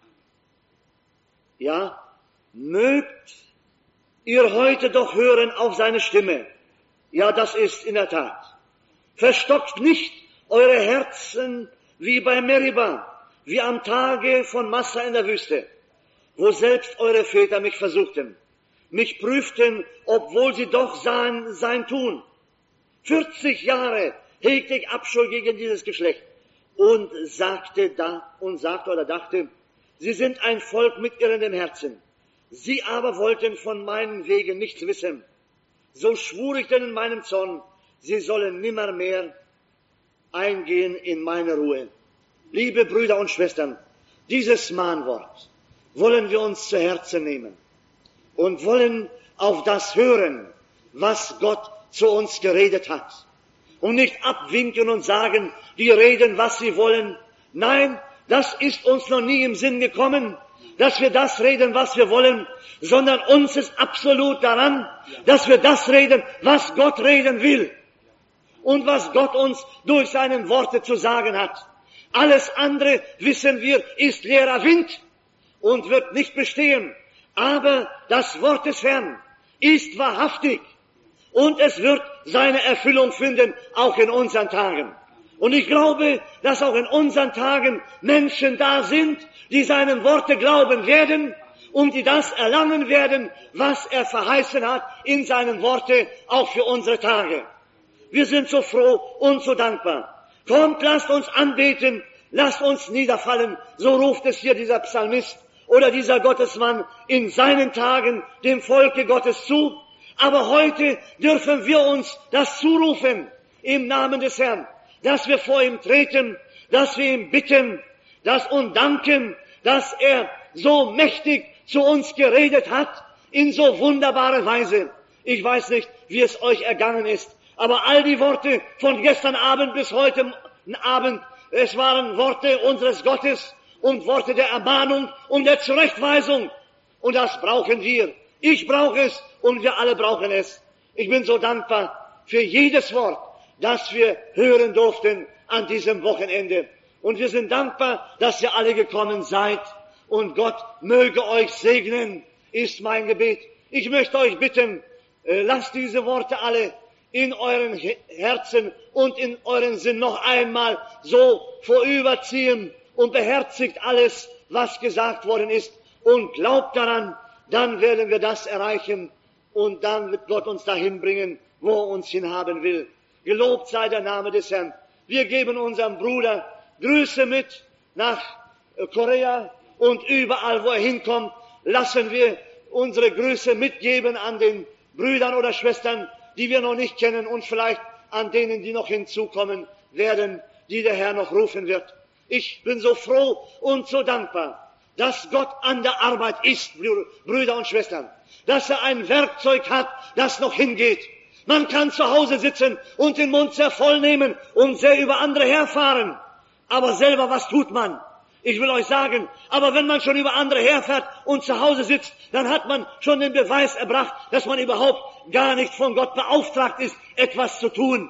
Ja, mögt ihr heute doch hören auf seine Stimme. Ja, das ist in der Tat. Verstockt nicht eure Herzen wie bei Meriba, wie am Tage von Massa in der Wüste, wo selbst eure Väter mich versuchten, mich prüften, obwohl sie doch sahen sein Tun. 40 Jahre hegte ich Abscheu gegen dieses Geschlecht und dachte, sie sind ein Volk mit irrendem Herzen. Sie aber wollten von meinen Wegen nichts wissen. So schwur ich denn in meinem Zorn, sie sollen nimmermehr eingehen in meine Ruhe. Liebe Brüder und Schwestern, dieses Mahnwort wollen wir uns zu Herzen nehmen und wollen auf das hören, was Gott zu uns geredet hat. Und nicht abwinken und sagen, die reden, was sie wollen. Nein, das ist uns noch nie im Sinn gekommen, dass wir das reden, was wir wollen, sondern uns ist absolut daran, dass wir das reden, was Gott reden will und was Gott uns durch seine Worte zu sagen hat. Alles andere, wissen wir, ist leerer Wind und wird nicht bestehen. Aber das Wort des Herrn ist wahrhaftig und es wird seine Erfüllung finden, auch in unseren Tagen. Und ich glaube, dass auch in unseren Tagen Menschen da sind, die seinen Worte glauben werden und die das erlangen werden, was er verheißen hat in seinen Worte, auch für unsere Tage. Wir sind so froh und so dankbar. Kommt, lasst uns anbeten, lasst uns niederfallen, so ruft es hier dieser Psalmist oder dieser Gottesmann in seinen Tagen dem Volke Gottes zu. Aber heute dürfen wir uns das zurufen im Namen des Herrn, dass wir vor ihm treten, dass wir ihm bitten, und danken, dass er so mächtig zu uns geredet hat, in so wunderbare Weise. Ich weiß nicht, wie es euch ergangen ist, aber all die Worte von gestern Abend bis heute Abend, es waren Worte unseres Gottes und Worte der Ermahnung und der Zurechtweisung. Und das brauchen wir. Ich brauche es und wir alle brauchen es. Ich bin so dankbar für jedes Wort, das wir hören durften an diesem Wochenende. Und wir sind dankbar, dass ihr alle gekommen seid. Und Gott möge euch segnen, ist mein Gebet. Ich möchte euch bitten, lasst diese Worte alle in euren Herzen und in euren Sinn noch einmal so vorüberziehen und beherzigt alles, was gesagt worden ist und glaubt daran, dann werden wir das erreichen und dann wird Gott uns dahin bringen, wo er uns hinhaben will. Gelobt sei der Name des Herrn. Wir geben unserem Bruder Grüße mit nach Korea und überall, wo er hinkommt, lassen wir unsere Grüße mitgeben an den Brüdern oder Schwestern, die wir noch nicht kennen und vielleicht an denen, die noch hinzukommen werden, die der Herr noch rufen wird. Ich bin so froh und so dankbar, dass Gott an der Arbeit ist, Brüder und Schwestern, dass er ein Werkzeug hat, das noch hingeht. Man kann zu Hause sitzen und den Mund sehr voll nehmen und sehr über andere herfahren. Aber selber, was tut man? Ich will euch sagen, aber wenn man schon über andere herfährt und zu Hause sitzt, dann hat man schon den Beweis erbracht, dass man überhaupt gar nicht von Gott beauftragt ist, etwas zu tun.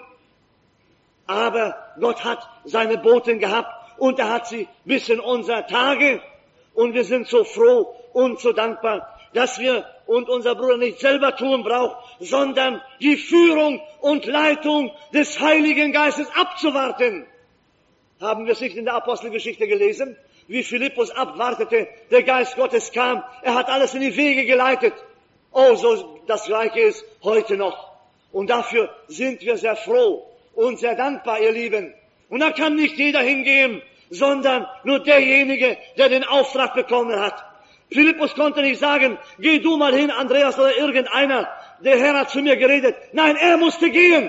Aber Gott hat seine Boten gehabt und er hat sie bis in unsere Tage. Und wir sind so froh und so dankbar, dass wir und unser Bruder nicht selber tun braucht, sondern die Führung und Leitung des Heiligen Geistes abzuwarten. Haben wir es nicht in der Apostelgeschichte gelesen, wie Philippus abwartete, der Geist Gottes kam, er hat alles in die Wege geleitet. Oh, so das Gleiche ist heute noch. Und dafür sind wir sehr froh und sehr dankbar, ihr Lieben. Und da kann nicht jeder hingehen, sondern nur derjenige, der den Auftrag bekommen hat. Philippus konnte nicht sagen, geh du mal hin, Andreas oder irgendeiner, der Herr hat zu mir geredet. Nein, er musste gehen.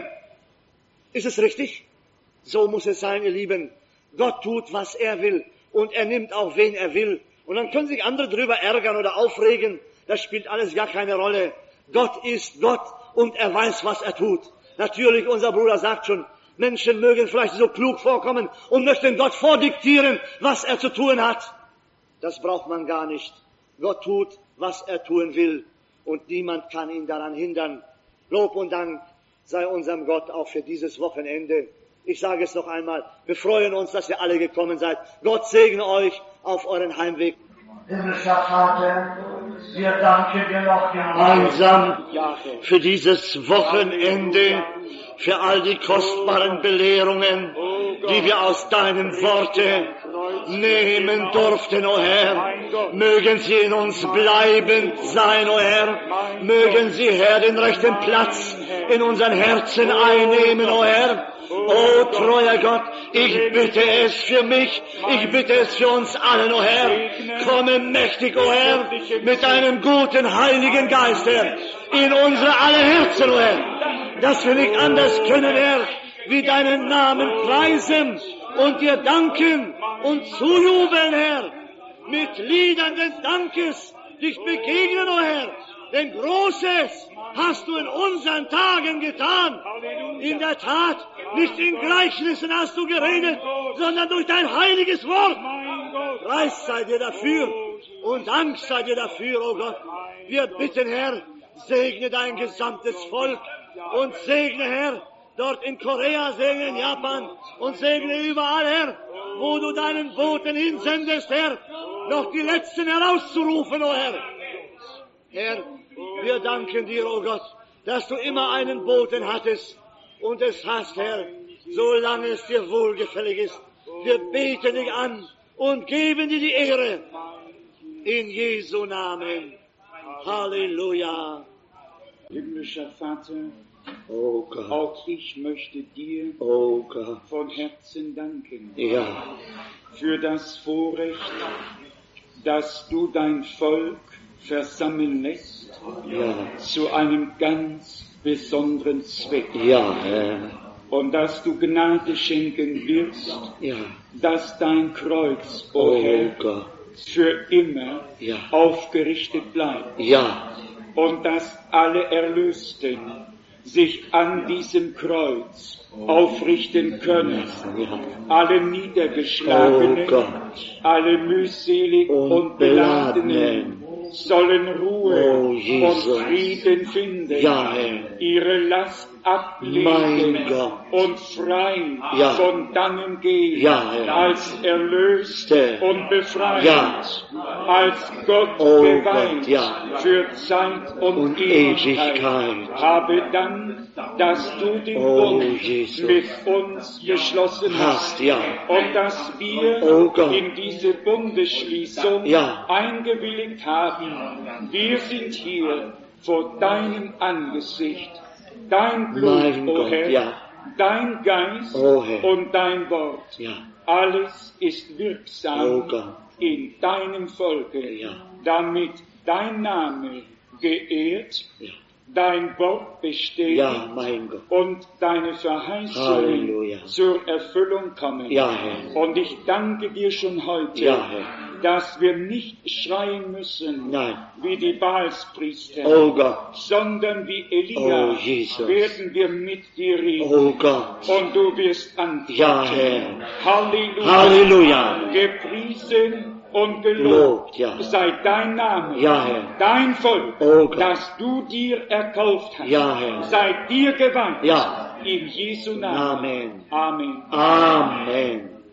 Ist es richtig? So muss es sein, ihr Lieben. Gott tut, was er will und er nimmt auch, wen er will. Und dann können sich andere drüber ärgern oder aufregen. Das spielt alles gar keine Rolle. Gott ist Gott und er weiß, was er tut. Natürlich, unser Bruder sagt schon, Menschen mögen vielleicht so klug vorkommen und möchten Gott vordiktieren, was er zu tun hat. Das braucht man gar nicht. Gott tut, was er tun will und niemand kann ihn daran hindern. Lob und Dank sei unserem Gott auch für dieses Wochenende. Ich sage es noch einmal, wir freuen uns, dass ihr alle gekommen seid. Gott segne euch auf euren Heimweg. Himmlischer Vater, wir danken dir noch Gemeinsam für dieses Wochenende, für all die kostbaren Belehrungen, die wir aus deinem Worte nehmen durften, o Herr. Mögen sie in uns bleibend sein, o Herr. Mögen sie, Herr, den rechten Platz in unseren Herzen einnehmen, o Herr. O treuer Gott, ich bitte es für mich, ich bitte es für uns allen, o Herr. Komme mächtig, o Herr, mit deinem guten Heiligen Geist, Herr, in unsere alle Herzen, o Herr, dass wir nicht anders können, Herr, wie deinen Namen preisen und dir danken und zujubeln, Herr, mit Liedern des Dankes dich begegnen, o Herr, denn Großes hast du in unseren Tagen getan. In der Tat, nicht in Gleichnissen hast du geredet, sondern durch dein heiliges Wort. Preis sei dir dafür und Dank sei dir dafür, o Gott. Wir bitten, Herr, segne dein gesamtes Volk und segne, Herr, dort in Korea, segne in Japan und segne überall, Herr, wo du deinen Boten hinsendest, Herr, noch die Letzten herauszurufen, o Herr. Herr, wir danken dir, o Gott, dass du immer einen Boten hattest und es hast, Herr, solange es dir wohlgefällig ist. Wir beten dich an und geben dir die Ehre. In Jesu Namen. Halleluja. Himmlischer Vater, Oh Gott. auch ich möchte dir Oh Gott. von Herzen danken Ja. für das Vorrecht, dass du dein Volk versammeln lässt Ja. zu einem ganz besonderen Zweck. Ja, Herr. Und dass du Gnade schenken wirst, Ja. dass dein Kreuz, o Oh Herr, Gott. für immer Ja. aufgerichtet bleibt. Ja. Und dass alle Erlösten sich an diesem Kreuz aufrichten können. Ja. Alle Niedergeschlagenen, Oh Gott. alle mühselig und Beladenen sollen Ruhe Oh, Jesus. und Frieden finden, Ja, Herr. ihre Last ablegen Mein Gott. und frei Ja. von dannen gehen, Ja, Herr. als erlöst und befreit, Ja. als Gott Oh geweiht Gott, ja. für Zeit und Ewigkeit. Habe Dank, dass du den Oh, Bund Jesus. mit uns geschlossen hast. Ja. Und dass wir Oh Gott. in diese Bundesschließung Ja. eingewilligt haben. Wir sind hier vor deinem Angesicht. Dein Blut, Mein o Gott, Herr, ja. dein Geist Oh Herr. und dein Wort. Ja. Alles ist wirksam Oh Gott. in deinem Volke, Ja. damit dein Name geehrt, Ja. dein Wort besteht Ja, mein Gott. und deine Verheißungen Halleluja. zur Erfüllung kommen. Ja, Herr. Und ich danke dir schon heute, Ja, Herr. dass wir nicht schreien müssen Nein. wie die Baalspriester, Oh Gott. sondern wie Elia Oh, Jesus. werden wir mit dir reden. Oh Gott. Und du wirst antworten. Ja, Herr. Halleluja. Halleluja. Gepriesen und gelobt Gelobt, ja. sei dein Name, Ja, Herr. dein Volk, Oh Gott. das du dir erkauft hast, Ja, Herr. sei dir geweiht. Ja. In Jesu Namen. Amen. Amen. Amen.